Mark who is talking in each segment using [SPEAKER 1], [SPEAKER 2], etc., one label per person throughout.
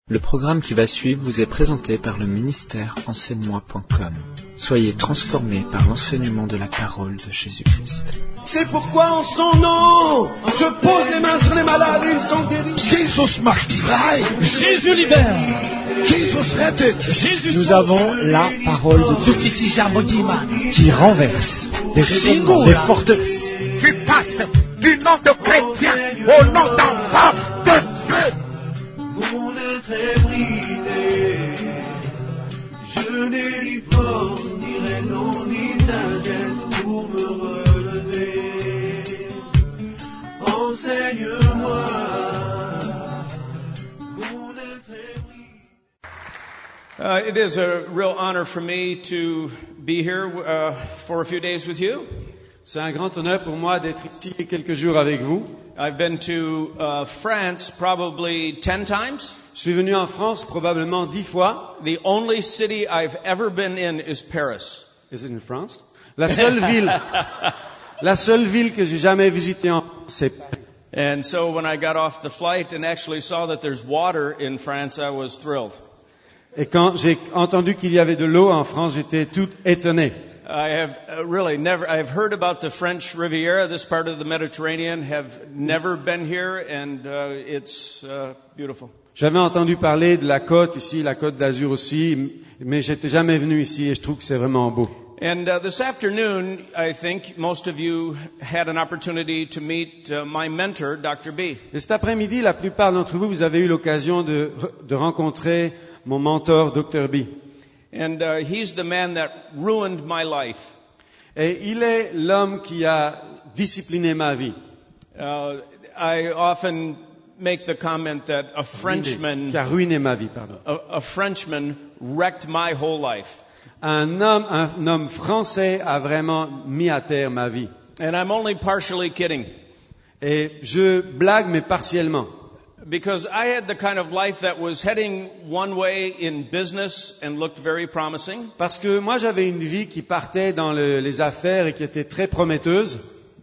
[SPEAKER 1] Le programme qui va suivre vous est présenté par le ministère enseigne-moi.com. Soyez transformés par l'enseignement de la parole de Jésus-Christ.
[SPEAKER 2] C'est pourquoi en son nom, je pose les mains sur les malades et ils sont guéris.
[SPEAKER 3] Jesus macht frei.
[SPEAKER 4] Jésus libère.
[SPEAKER 3] Jesus rettet.
[SPEAKER 4] Jésus
[SPEAKER 5] Nous avons la parole de Dieu qui renverse des raisonnements, des forteresses.
[SPEAKER 3] Qui passe du nom de chrétien au nom d'enfant de Dieu.
[SPEAKER 6] Mon être est brisé, je n'ai ni force, ni raison, ni sagesse pour me relever. Enseigne-moi, mon être est brisé.
[SPEAKER 7] It is a real honor for me to be here for a few days with you.
[SPEAKER 8] C'est un grand honneur pour moi d'être ici quelques jours avec vous.
[SPEAKER 7] I've been to France probably 10 times.
[SPEAKER 8] Je suis venu en France probablement 10 fois.
[SPEAKER 7] The only city I've ever been in is Paris.
[SPEAKER 8] Is it in France? La seule ville que j'ai jamais visitée en France, c'est Paris.
[SPEAKER 7] And so when I got off the flight and actually saw that there's water in France, I was thrilled.
[SPEAKER 8] Et quand j'ai entendu qu'il y avait de l'eau en France, j'étais tout étonné.
[SPEAKER 7] I have I've heard about the French Riviera, this part of the Mediterranean, have never been here, and it's beautiful.
[SPEAKER 8] J'avais entendu parler de la côte ici, la côte d'Azur aussi, mais j'étais jamais venu ici et je trouve que c'est vraiment beau.
[SPEAKER 7] And this afternoon, I think most of you had an opportunity to meet my mentor, Dr. B.
[SPEAKER 8] Et cet après-midi, la plupart d'entre vous, vous avez eu l'occasion de rencontrer mon mentor, Dr. B.
[SPEAKER 7] And he's the man that ruined my life.
[SPEAKER 8] Et il est l'homme qui a discipliné ma vie.
[SPEAKER 7] I often make the comment that a Frenchman,
[SPEAKER 8] Qui a ruiné ma vie, pardon.
[SPEAKER 7] a Frenchman wrecked my whole life.
[SPEAKER 8] Un homme français a vraiment mis à terre ma vie.
[SPEAKER 7] And I'm only partially kidding.
[SPEAKER 8] Et je blague, mais partiellement.
[SPEAKER 7] Because I had the kind of life that was heading one way in business and looked very promising.
[SPEAKER 8] Parce que moi, j'avais une vie qui partait dans les affaires et qui était très prometteuse.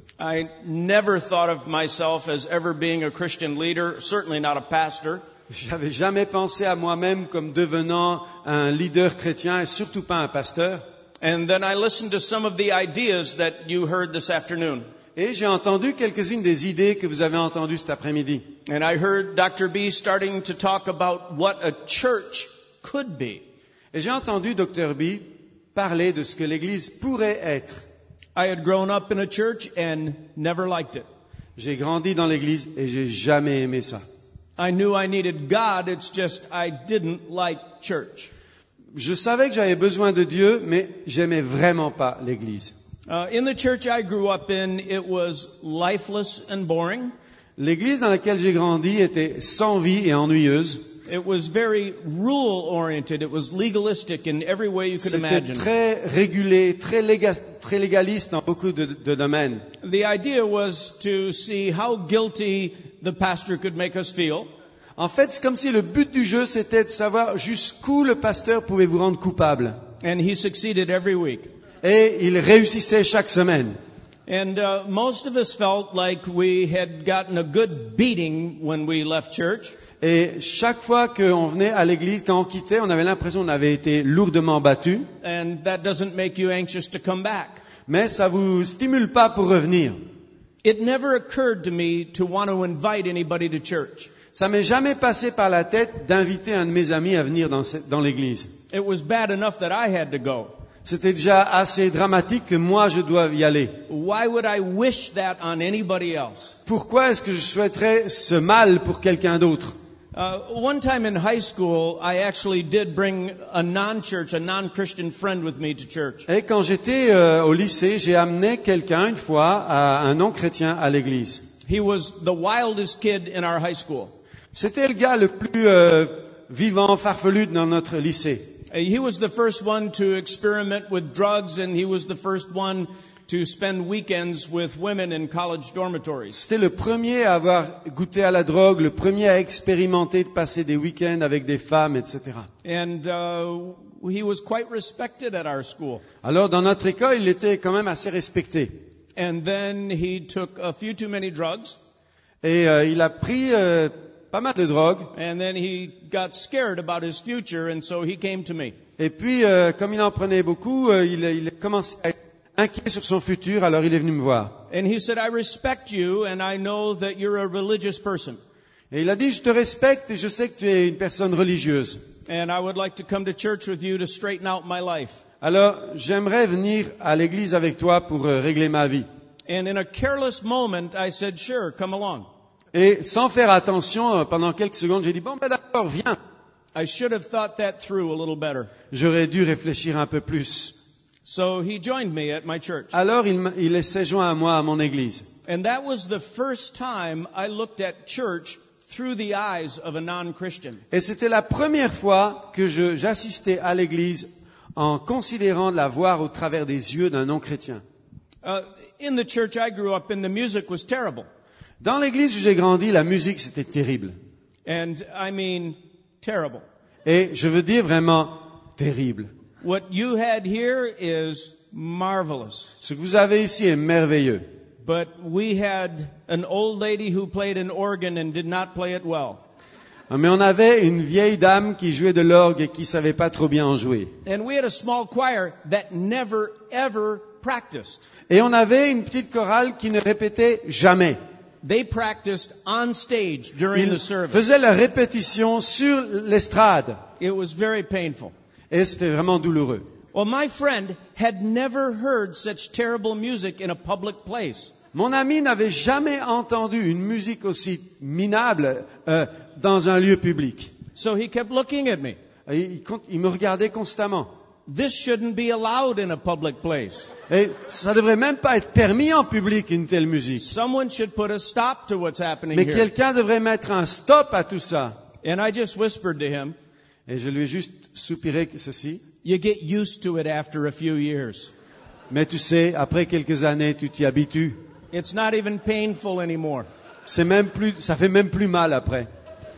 [SPEAKER 7] I never thought of myself as ever being a Christian leader, certainly not a pastor.
[SPEAKER 8] J'avais jamais pensé à moi-même comme devenant un leader chrétien et surtout pas un pasteur.
[SPEAKER 7] And then I listened to some of the ideas that you heard this afternoon.
[SPEAKER 8] Et j'ai entendu quelques-unes des idées que vous avez entendues cet après-midi.
[SPEAKER 7] And I heard Dr. B starting to talk about what a church could be.
[SPEAKER 8] Et j'ai entendu Dr. B parler de ce que l'Église pourrait être.
[SPEAKER 7] I had grown up in a church and never liked it.
[SPEAKER 8] J'ai grandi dans l'Église et j'ai jamais aimé ça.
[SPEAKER 7] I knew I needed God, it's just I didn't like church.
[SPEAKER 8] Je savais que j'avais besoin de Dieu, mais j'aimais vraiment pas l'Église.
[SPEAKER 7] In the church I grew up in, it was lifeless and boring.
[SPEAKER 8] L'église dans laquelle j'ai grandi était sans vie et ennuyeuse.
[SPEAKER 7] It was very rule-oriented. It was legalistic in every way you could
[SPEAKER 8] C'était
[SPEAKER 7] imagine.
[SPEAKER 8] très régulé, très légaliste dans beaucoup de domaines.
[SPEAKER 7] The idea was to see how guilty the pastor could make us feel.
[SPEAKER 8] En fait, c'est comme si le but du jeu, c'était de savoir jusqu'où le pasteur pouvait vous rendre coupable.
[SPEAKER 7] And he succeeded every week.
[SPEAKER 8] Et il réussissait chaque semaine.
[SPEAKER 7] And most of us felt like we had gotten a good beating when we left church.
[SPEAKER 8] Et chaque fois qu'on venait à l'église, quand on quittait, on avait l'impression qu'on avait été lourdement battu.
[SPEAKER 7] And that doesn't make you anxious to come back.
[SPEAKER 8] Mais ça vous stimule pas pour revenir.
[SPEAKER 7] It never occurred to me to want to invite anybody to church.
[SPEAKER 8] Ça m'est jamais passé par la tête d'inviter un de mes amis à venir dans l'église.
[SPEAKER 7] It was bad enough that I had to go.
[SPEAKER 8] C'était déjà assez dramatique que moi je dois y aller.
[SPEAKER 7] Why would I wish that on anybody else?
[SPEAKER 8] Pourquoi est-ce que je souhaiterais ce mal pour quelqu'un d'autre?
[SPEAKER 7] One time in high school, I actually did bring a non-Christian friend with me to church.
[SPEAKER 8] Et quand j'étais au lycée, j'ai amené quelqu'un une fois, un non-chrétien, à l'église.
[SPEAKER 7] He was the wildest kid in our high school.
[SPEAKER 8] C'était le gars le plus vivant, farfelu dans notre lycée.
[SPEAKER 7] He was the first one to experiment with drugs, and he was the first one to spend weekends with women in college dormitories.
[SPEAKER 8] C'était le premier à avoir goûté à la drogue, le premier à expérimenter de passer des week-ends avec des femmes, etc.
[SPEAKER 7] And he was quite respected at our school.
[SPEAKER 8] Alors dans notre école, il était quand même assez respecté.
[SPEAKER 7] And then he took a few too many drugs.
[SPEAKER 8] Et il a pris pas mal de drogue.
[SPEAKER 7] And then he got scared about his future, and so he came to me.
[SPEAKER 8] Et puis, comme il en prenait beaucoup, il commençait à être inquiet sur son futur, alors il est venu me voir.
[SPEAKER 7] And he said, I respect you, and I know that you're a religious person.
[SPEAKER 8] Et il a dit, je te respecte et je sais que tu es une personne religieuse.
[SPEAKER 7] And I would like to come to church with you to straighten out my life.
[SPEAKER 8] Alors, j'aimerais venir à l'église avec toi pour régler ma vie.
[SPEAKER 7] And in a careless moment, I said, sure, come along.
[SPEAKER 8] Et sans faire attention, pendant quelques secondes, j'ai dit, bon, ben d'accord, viens.
[SPEAKER 7] I should have thought that through a little better.
[SPEAKER 8] J'aurais dû réfléchir un peu plus.
[SPEAKER 7] So he joined me at my church.
[SPEAKER 8] Alors, il s'est joint à moi à mon église.
[SPEAKER 7] And that was the first time I looked at church through the eyes of a non-Christian.
[SPEAKER 8] Et c'était la première fois que j'assistais à l'église en considérant de la voir au travers des yeux d'un non-chrétien.
[SPEAKER 7] In the church I grew up in, the music was terrible.
[SPEAKER 8] Dans l'église où j'ai grandi, la musique, c'était terrible.
[SPEAKER 7] And I mean, terrible.
[SPEAKER 8] Et je veux dire vraiment terrible.
[SPEAKER 7] What you had here is marvelous.
[SPEAKER 8] Ce que vous avez ici est merveilleux.
[SPEAKER 7] But we had an old lady who played an organ and did not play it well.
[SPEAKER 8] Mais on avait une vieille dame qui jouait de l'orgue et qui savait pas trop bien en jouer.
[SPEAKER 7] And we had a small choir that never, ever practiced.
[SPEAKER 8] Et on avait une petite chorale qui ne répétait jamais.
[SPEAKER 7] They practiced on stage during the
[SPEAKER 8] Ils
[SPEAKER 7] service.
[SPEAKER 8] faisaient la répétition sur l'estrade.
[SPEAKER 7] It was very painful.
[SPEAKER 8] Et c'était vraiment douloureux.
[SPEAKER 7] Well, my friend had never heard such terrible music in a public place.
[SPEAKER 8] Mon ami n'avait jamais entendu une musique aussi minable dans un lieu public.
[SPEAKER 7] So he kept looking at me.
[SPEAKER 8] Et il me regardait constamment.
[SPEAKER 7] This shouldn't be allowed in a public place.
[SPEAKER 8] Et ça devrait même pas être permis en public, une telle musique.
[SPEAKER 7] Someone should put a stop to what's happening
[SPEAKER 8] Mais
[SPEAKER 7] here.
[SPEAKER 8] quelqu'un devrait mettre un stop à tout ça.
[SPEAKER 7] And I just whispered to him,
[SPEAKER 8] Et je lui ai juste soupiré ceci.
[SPEAKER 7] you get used to it after a few years.
[SPEAKER 8] Mais tu sais, après quelques années, tu t'y habitues.
[SPEAKER 7] It's not even painful anymore.
[SPEAKER 8] Ça fait même plus mal après.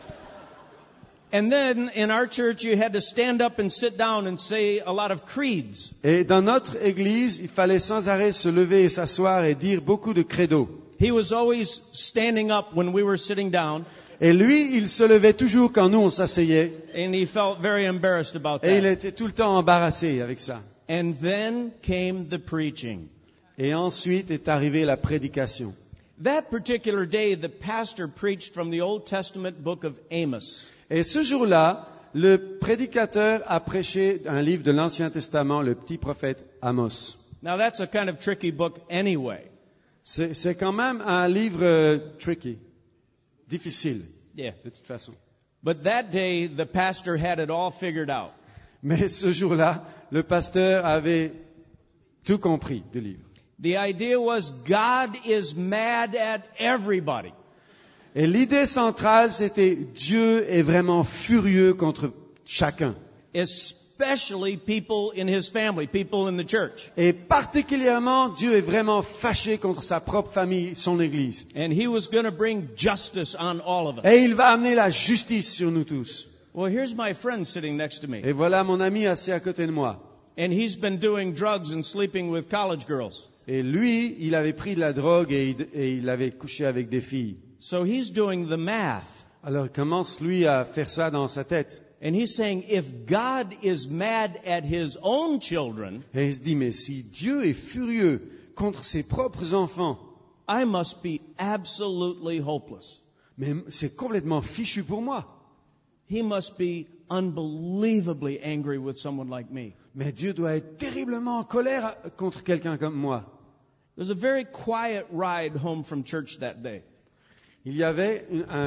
[SPEAKER 7] And then in our church you had to stand up and sit down and say a lot of creeds.
[SPEAKER 8] Et dans notre église, il fallait sans arrêt se lever et s'asseoir et dire beaucoup de credos.
[SPEAKER 7] He was always standing up when we were sitting down,
[SPEAKER 8] Et lui, il se levait toujours quand nous on s'asseyait.
[SPEAKER 7] and he felt very embarrassed about
[SPEAKER 8] Et il
[SPEAKER 7] that.
[SPEAKER 8] était tout le temps embarrassé avec ça.
[SPEAKER 7] And then came the preaching.
[SPEAKER 8] Et ensuite est arrivée la prédication.
[SPEAKER 7] That particular day, the pastor preached from the Old Testament book of Amos.
[SPEAKER 8] Et ce jour-là, le prédicateur a prêché un livre de l'Ancien Testament, le petit prophète Amos.
[SPEAKER 7] Now that's a kind of tricky book anyway.
[SPEAKER 8] C'est quand même un livre tricky, difficile,
[SPEAKER 7] Yeah.
[SPEAKER 8] de toute façon.
[SPEAKER 7] But that day, the pastor had it all figured out.
[SPEAKER 8] Mais ce jour-là, le pasteur avait tout compris du livre.
[SPEAKER 7] The idea was God is mad at everybody.
[SPEAKER 8] Et l'idée centrale, c'était Dieu est vraiment furieux contre chacun.
[SPEAKER 7] Especially people in his family, people in the church.
[SPEAKER 8] Et particulièrement, Dieu est vraiment fâché contre sa propre famille, son Église.
[SPEAKER 7] And he was going to bring justice on all of us.
[SPEAKER 8] Et il va amener la justice sur nous tous.
[SPEAKER 7] Well, here's my friend sitting next to me.
[SPEAKER 8] Et voilà mon ami assis à côté de moi.
[SPEAKER 7] And he's been doing drugs and sleeping with college girls.
[SPEAKER 8] Et lui, il avait pris de la drogue et il avait couché avec des filles.
[SPEAKER 7] So he's doing the math.
[SPEAKER 8] Alors il commence, lui, à faire ça dans sa tête.
[SPEAKER 7] And he's saying, if God is mad at his own children,
[SPEAKER 8] Et il se dit, mais si Dieu est furieux contre ses propres enfants,
[SPEAKER 7] I must be absolutely hopeless.
[SPEAKER 8] mais c'est complètement fichu pour moi.
[SPEAKER 7] He must be unbelievably angry with someone like me.
[SPEAKER 8] Mais Dieu doit être terriblement en colère contre quelqu'un comme moi.
[SPEAKER 7] It was a very quiet ride home from church that day.
[SPEAKER 8] Il y avait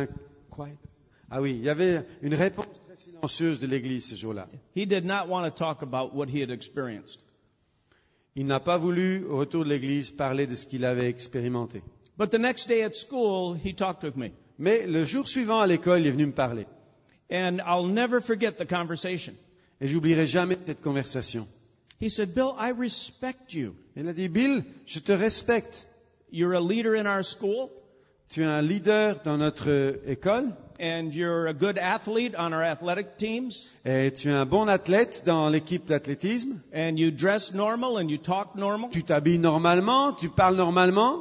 [SPEAKER 8] il y avait une réponse très silencieuse de l'Église ce jour-là.
[SPEAKER 7] He did not want to talk about what he had experienced.
[SPEAKER 8] Il n'a pas voulu, au retour de l'Église, parler de ce qu'il avait expérimenté.
[SPEAKER 7] But the next day at school, he talked with me.
[SPEAKER 8] Mais le jour suivant à l'école, il est venu me parler.
[SPEAKER 7] And I'll never forget the conversation.
[SPEAKER 8] Et j'oublierai jamais cette conversation.
[SPEAKER 7] He said, Bill, I respect you.
[SPEAKER 8] Il a dit, Bill, je te respecte.
[SPEAKER 7] You're a leader in our school,
[SPEAKER 8] Tu es un leader dans notre école
[SPEAKER 7] and you're a good athlete on our athletic teams,
[SPEAKER 8] et tu es un bon athlète dans l'équipe d'athlétisme.
[SPEAKER 7] and you dress normal and you talk normal.
[SPEAKER 8] Tu t'habilles normalement, tu parles normalement.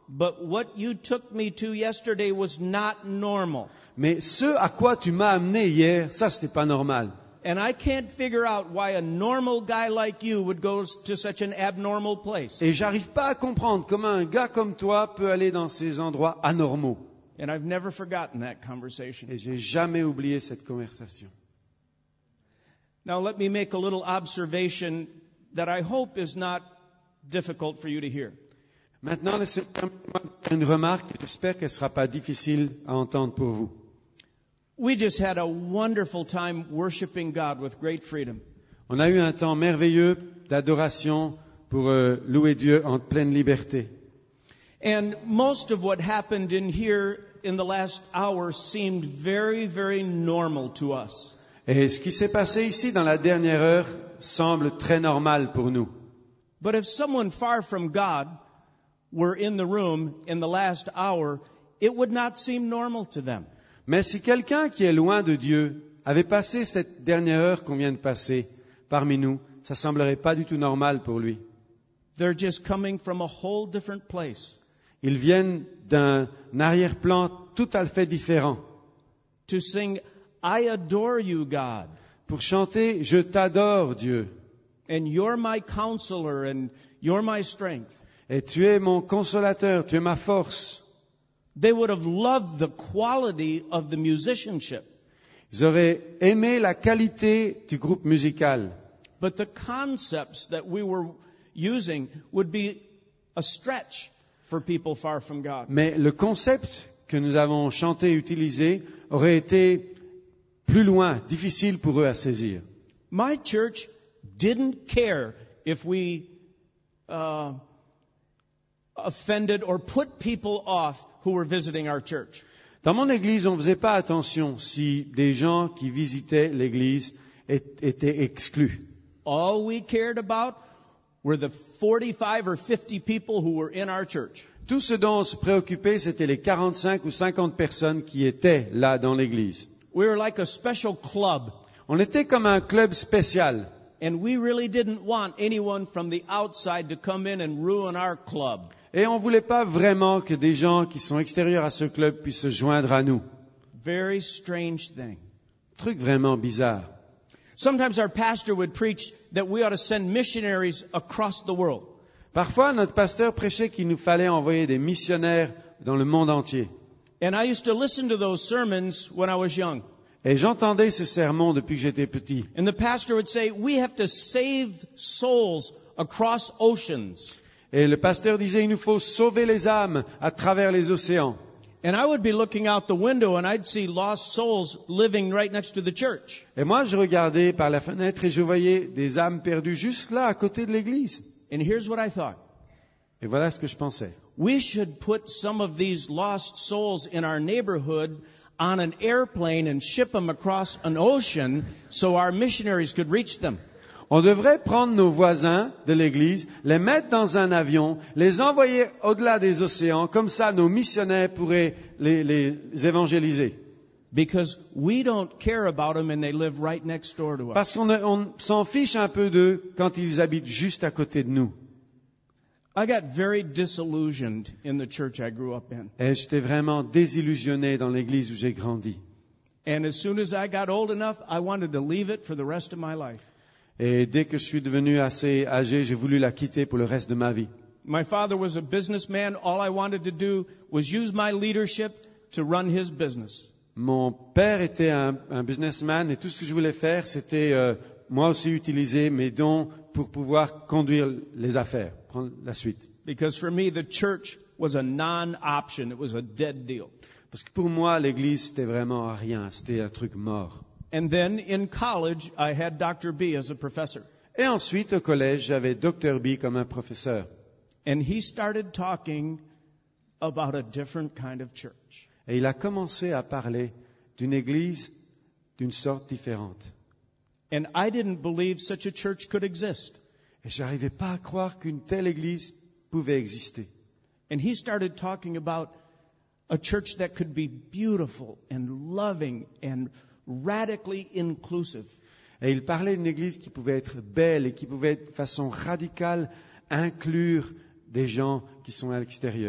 [SPEAKER 7] but what you took me to yesterday was not normal.
[SPEAKER 8] Mais ce à quoi tu m'as amené hier, ça c'était pas normal.
[SPEAKER 7] And I can't figure out why a normal guy like you would go to such an abnormal place.
[SPEAKER 8] Et j'arrive pas à comprendre comment un gars comme toi peut aller dans ces endroits anormaux.
[SPEAKER 7] And I've never forgotten that conversation.
[SPEAKER 8] Et j'ai jamais oublié cette conversation.
[SPEAKER 7] Now let me make a little observation that I hope is not difficult for you to hear.
[SPEAKER 8] Maintenant, laissez-moi faire une remarque, j'espère qu'elle ne sera pas difficile à entendre pour vous.
[SPEAKER 7] We just had a wonderful time worshiping God with great freedom.
[SPEAKER 8] On a eu un temps merveilleux d'adoration pour louer Dieu en pleine liberté.
[SPEAKER 7] And most of what happened in here in the last hour seemed very, very normal to us.
[SPEAKER 8] Et ce qui s'est passé ici dans la dernière heure semble très normal pour nous.
[SPEAKER 7] But if someone far from God were in the room in the last hour, it would not seem normal to them.
[SPEAKER 8] Mais si quelqu'un qui est loin de Dieu avait passé cette dernière heure qu'on vient de passer parmi nous, ça semblerait pas du tout normal pour lui.
[SPEAKER 7] They're just coming from a whole different place.
[SPEAKER 8] Ils viennent d'un arrière-plan tout à fait différent.
[SPEAKER 7] To sing, I adore you, God.
[SPEAKER 8] Pour chanter, je t'adore, Dieu.
[SPEAKER 7] And you're my counselor and you're my strength.
[SPEAKER 8] Et tu es mon consolateur, tu es ma force.
[SPEAKER 7] They would have loved the quality of the musicianship.
[SPEAKER 8] Ils auraient aimé la qualité du groupe musical.
[SPEAKER 7] But the concepts that we were using would be a stretch for people far from God.
[SPEAKER 8] Mais le concept que nous avons chanté et utilisé aurait été plus loin, difficile pour eux à saisir.
[SPEAKER 7] My church didn't care if we offended or put people off who were visiting our church.
[SPEAKER 8] Dans mon église, on ne faisait pas attention si des gens qui visitaient l'église étaient exclus.
[SPEAKER 7] All we cared about were the 45 or 50 people who were in our church.
[SPEAKER 8] Tout ce dont on se préoccupait, c'était les 45 ou 50 personnes qui étaient là dans l'église.
[SPEAKER 7] We were like a special club.
[SPEAKER 8] On était comme un club spécial.
[SPEAKER 7] And we really didn't want anyone from the outside to come in and ruin our club.
[SPEAKER 8] Et on ne voulait pas vraiment que des gens qui sont extérieurs à ce club puissent se joindre à nous.
[SPEAKER 7] Very strange thing.
[SPEAKER 8] Truc vraiment bizarre.
[SPEAKER 7] Sometimes our pastor would preach that we ought to send missionaries across the world.
[SPEAKER 8] Parfois, notre pasteur prêchait qu'il nous fallait envoyer des missionnaires dans le monde entier.
[SPEAKER 7] And I used to listen to those sermons when I was young.
[SPEAKER 8] Et j'entendais ce sermon depuis que j'étais petit.
[SPEAKER 7] And the pastor would say, we have to save souls across oceans.
[SPEAKER 8] Et le pasteur disait, il nous faut sauver les âmes à travers les océans.
[SPEAKER 7] And I would be looking out the window and I'd see lost souls living right next to the church.
[SPEAKER 8] Et moi, je regardais par la fenêtre et je voyais des âmes perdues juste là, à côté de l'église.
[SPEAKER 7] And here's what I thought.
[SPEAKER 8] Et voilà ce que je pensais.
[SPEAKER 7] We should put some of these lost souls in our neighborhood on an airplane and ship them across an ocean so our missionaries could reach them.
[SPEAKER 8] On devrait prendre nos voisins de l'église, les mettre dans un avion, les envoyer au-delà des océans, comme ça nos missionnaires pourraient les évangéliser.
[SPEAKER 7] Because we don't care about them and they live right next door to us.
[SPEAKER 8] Parce qu'on s'en fiche un peu d'eux quand ils habitent juste à côté de nous.
[SPEAKER 7] I got very disillusioned in the church I grew up in.
[SPEAKER 8] Et j'étais vraiment désillusionné dans l'église où j'ai grandi.
[SPEAKER 7] And as soon as I got old enough, I wanted to leave it for the rest of my life.
[SPEAKER 8] Et dès que je suis devenu assez âgé, j'ai voulu la quitter pour le reste de ma vie.
[SPEAKER 7] My father was a businessman. All I wanted to do was use my leadership to run his business.
[SPEAKER 8] Mon père était un businessman et tout ce que je voulais faire, c'était moi aussi utiliser mes dons pour pouvoir conduire les affaires, prendre la suite.
[SPEAKER 7] Because for me, the church was a non-option. It was a dead deal.
[SPEAKER 8] Parce que pour moi, l'église, c'était vraiment rien, c'était un truc mort.
[SPEAKER 7] And then in college, I had Dr. B as a professor.
[SPEAKER 8] Et ensuite, au collège, j'avais Dr. B comme un professeur.
[SPEAKER 7] And he started talking about a different kind of church.
[SPEAKER 8] Et il a commencé à parler d'une église d'une sorte différente.
[SPEAKER 7] And I didn't believe such a church could exist.
[SPEAKER 8] Et j'arrivais pas à croire qu'une telle église pouvait exister.
[SPEAKER 7] And he started talking about a church that could be beautiful and loving and radically inclusive.
[SPEAKER 8] Et il parlait d'une église qui pouvait être belle et qui pouvait de façon radicale inclure des gens qui sont à l'extérieur.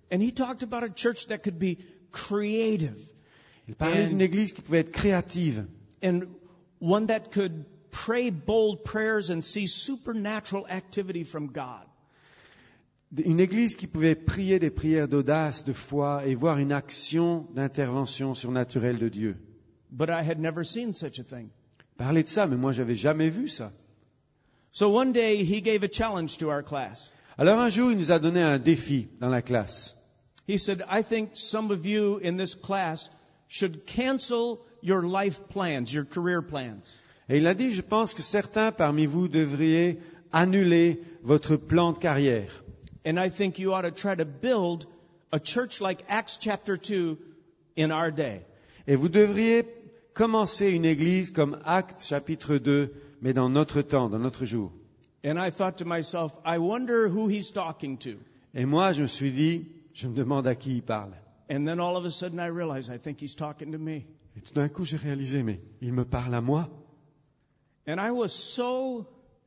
[SPEAKER 7] And he talked about a church that could be creative
[SPEAKER 8] Il parlait d'une église qui pouvait être créative.
[SPEAKER 7] and one that could pray bold prayers and see supernatural activity from God.
[SPEAKER 8] Une église qui pouvait prier des prières d'audace, de foi et voir une action d'intervention surnaturelle de Dieu.
[SPEAKER 7] But I had never seen such a thing.
[SPEAKER 8] Parler de ça, mais moi j'avais jamais vu ça.
[SPEAKER 7] So one day he gave a challenge to our class.
[SPEAKER 8] Alors un jour, il nous a donné un défi dans la classe.
[SPEAKER 7] He said, I think some of you in this class should cancel your life plans, your career plans.
[SPEAKER 8] Et il a dit, je pense que certains parmi vous devriez annuler votre plan de carrière.
[SPEAKER 7] And I think you ought to try to build a church like Acts chapter 2 in our day.
[SPEAKER 8] Et vous devriez commencer une église comme Actes chapitre 2, mais dans notre temps, dans notre jour.
[SPEAKER 7] And I thought to myself, I wonder who he's talking to.
[SPEAKER 8] Et moi, je me suis dit, je me demande à qui il parle.
[SPEAKER 7] And then all of a sudden I realized, I think he's talking to me.
[SPEAKER 8] Et tout d'un coup, j'ai réalisé, mais il me parle à moi.
[SPEAKER 7] And I was so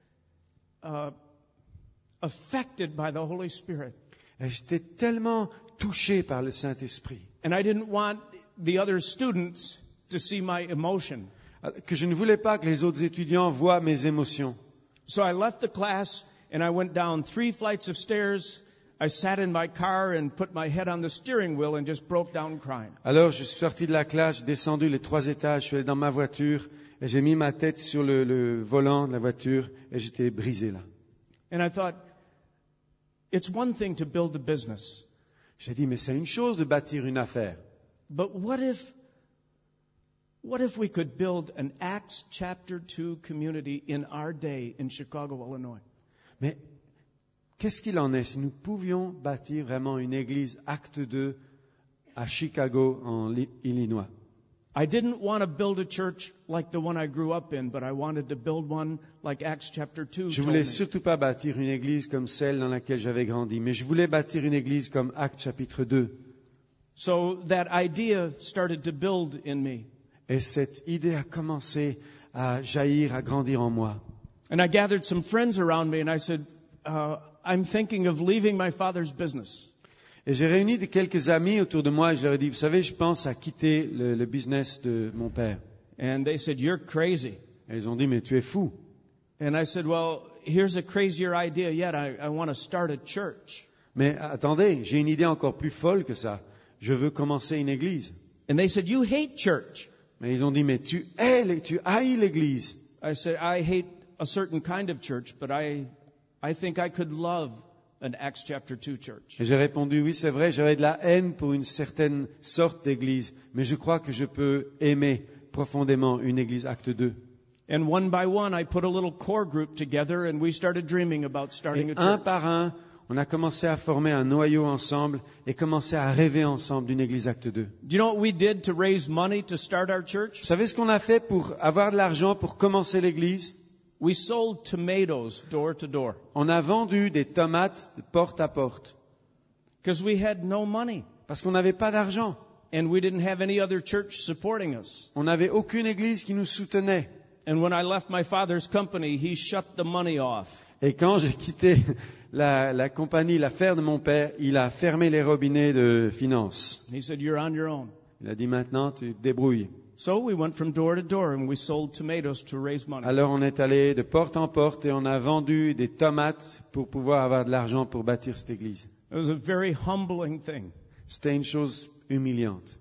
[SPEAKER 7] affected by the Holy Spirit.
[SPEAKER 8] Et j'étais tellement touché par le Saint-Esprit
[SPEAKER 7] And I didn't want the other students to see my emotion.
[SPEAKER 8] que je ne voulais pas que les autres étudiants voient mes émotions.
[SPEAKER 7] So I left the class and I went down 3 flights of stairs. I sat in my car and put my head on the steering wheel and just broke down crying.
[SPEAKER 8] Alors, je suis sorti de la classe, j'ai descendu les 3 étages, je suis allé dans ma voiture et j'ai mis ma tête sur le volant de la voiture et j'étais brisé là.
[SPEAKER 7] And I thought, it's one thing to build a business,
[SPEAKER 8] J'ai dit, mais c'est une chose de bâtir une affaire.
[SPEAKER 7] but what if we could build an Acts chapter 2 community in our day in Chicago, Illinois?
[SPEAKER 8] Mais qu'est-ce qu'il en est si nous pouvions bâtir vraiment une église Acte 2 à Chicago, en Illinois?
[SPEAKER 7] I didn't want to build a church like the one I grew up in, but I wanted to build one like Acts chapter 2
[SPEAKER 8] Je
[SPEAKER 7] told
[SPEAKER 8] voulais
[SPEAKER 7] me.
[SPEAKER 8] surtout pas bâtir une église comme celle dans laquelle j'avais grandi, mais je voulais bâtir une église comme Acte chapitre 2.
[SPEAKER 7] So that idea started to build in me.
[SPEAKER 8] Et cette idée a commencé à jaillir, à grandir en moi.
[SPEAKER 7] And I gathered some friends around me and I said, I'm thinking of leaving my father's business.
[SPEAKER 8] Et j'ai réuni quelques amis autour de moi et je leur ai dit, vous savez, je pense à quitter le business de mon père.
[SPEAKER 7] And they said, you're crazy.
[SPEAKER 8] Et ils ont dit, mais tu es fou.
[SPEAKER 7] And I said, well, here's a crazier idea yet. I want to start a church.
[SPEAKER 8] Mais attendez, j'ai une idée encore plus folle que ça. Je veux commencer une église.
[SPEAKER 7] And they said, you hate church.
[SPEAKER 8] Mais ils ont dit, mais tu haïs l'église.
[SPEAKER 7] I said, I hate a certain kind of church, but I think I could love an Acts chapter 2 church.
[SPEAKER 8] Et j'ai répondu, oui, c'est vrai, j'aurais de la haine pour une certaine sorte d'église, mais je crois que je peux aimer profondément une église Acte 2.
[SPEAKER 7] And one by one, I put a little core group together and we started dreaming about starting
[SPEAKER 8] Et
[SPEAKER 7] a
[SPEAKER 8] un
[SPEAKER 7] church.
[SPEAKER 8] par un, on a commencé à former un noyau ensemble et commencé à rêver ensemble d'une église Acte 2.
[SPEAKER 7] Do you know what we did to raise money to start our church?
[SPEAKER 8] Vous savez ce qu'on a fait pour avoir de l'argent pour commencer l'église?
[SPEAKER 7] We sold tomatoes door to door
[SPEAKER 8] On a vendu des tomates de porte à porte
[SPEAKER 7] because we had no money
[SPEAKER 8] parce qu'on n'avait pas d'argent.
[SPEAKER 7] and we didn't have any other church supporting us.
[SPEAKER 8] On n'avait aucune église qui nous soutenait.
[SPEAKER 7] And when I left my father's company, he shut the money off.
[SPEAKER 8] Et quand j'ai quitté la compagnie, l'affaire de mon père, il a fermé les robinets de finances.
[SPEAKER 7] He said, you're on your own.
[SPEAKER 8] Il a dit maintenant tu te débrouilles.
[SPEAKER 7] So we went from door to door and we sold tomatoes to raise money.
[SPEAKER 8] Alors on est allé de porte en porte et on a vendu des tomates pour pouvoir avoir de l'argent pour bâtir cette église.
[SPEAKER 7] It was a very humbling thing,
[SPEAKER 8] C'était une chose humiliante.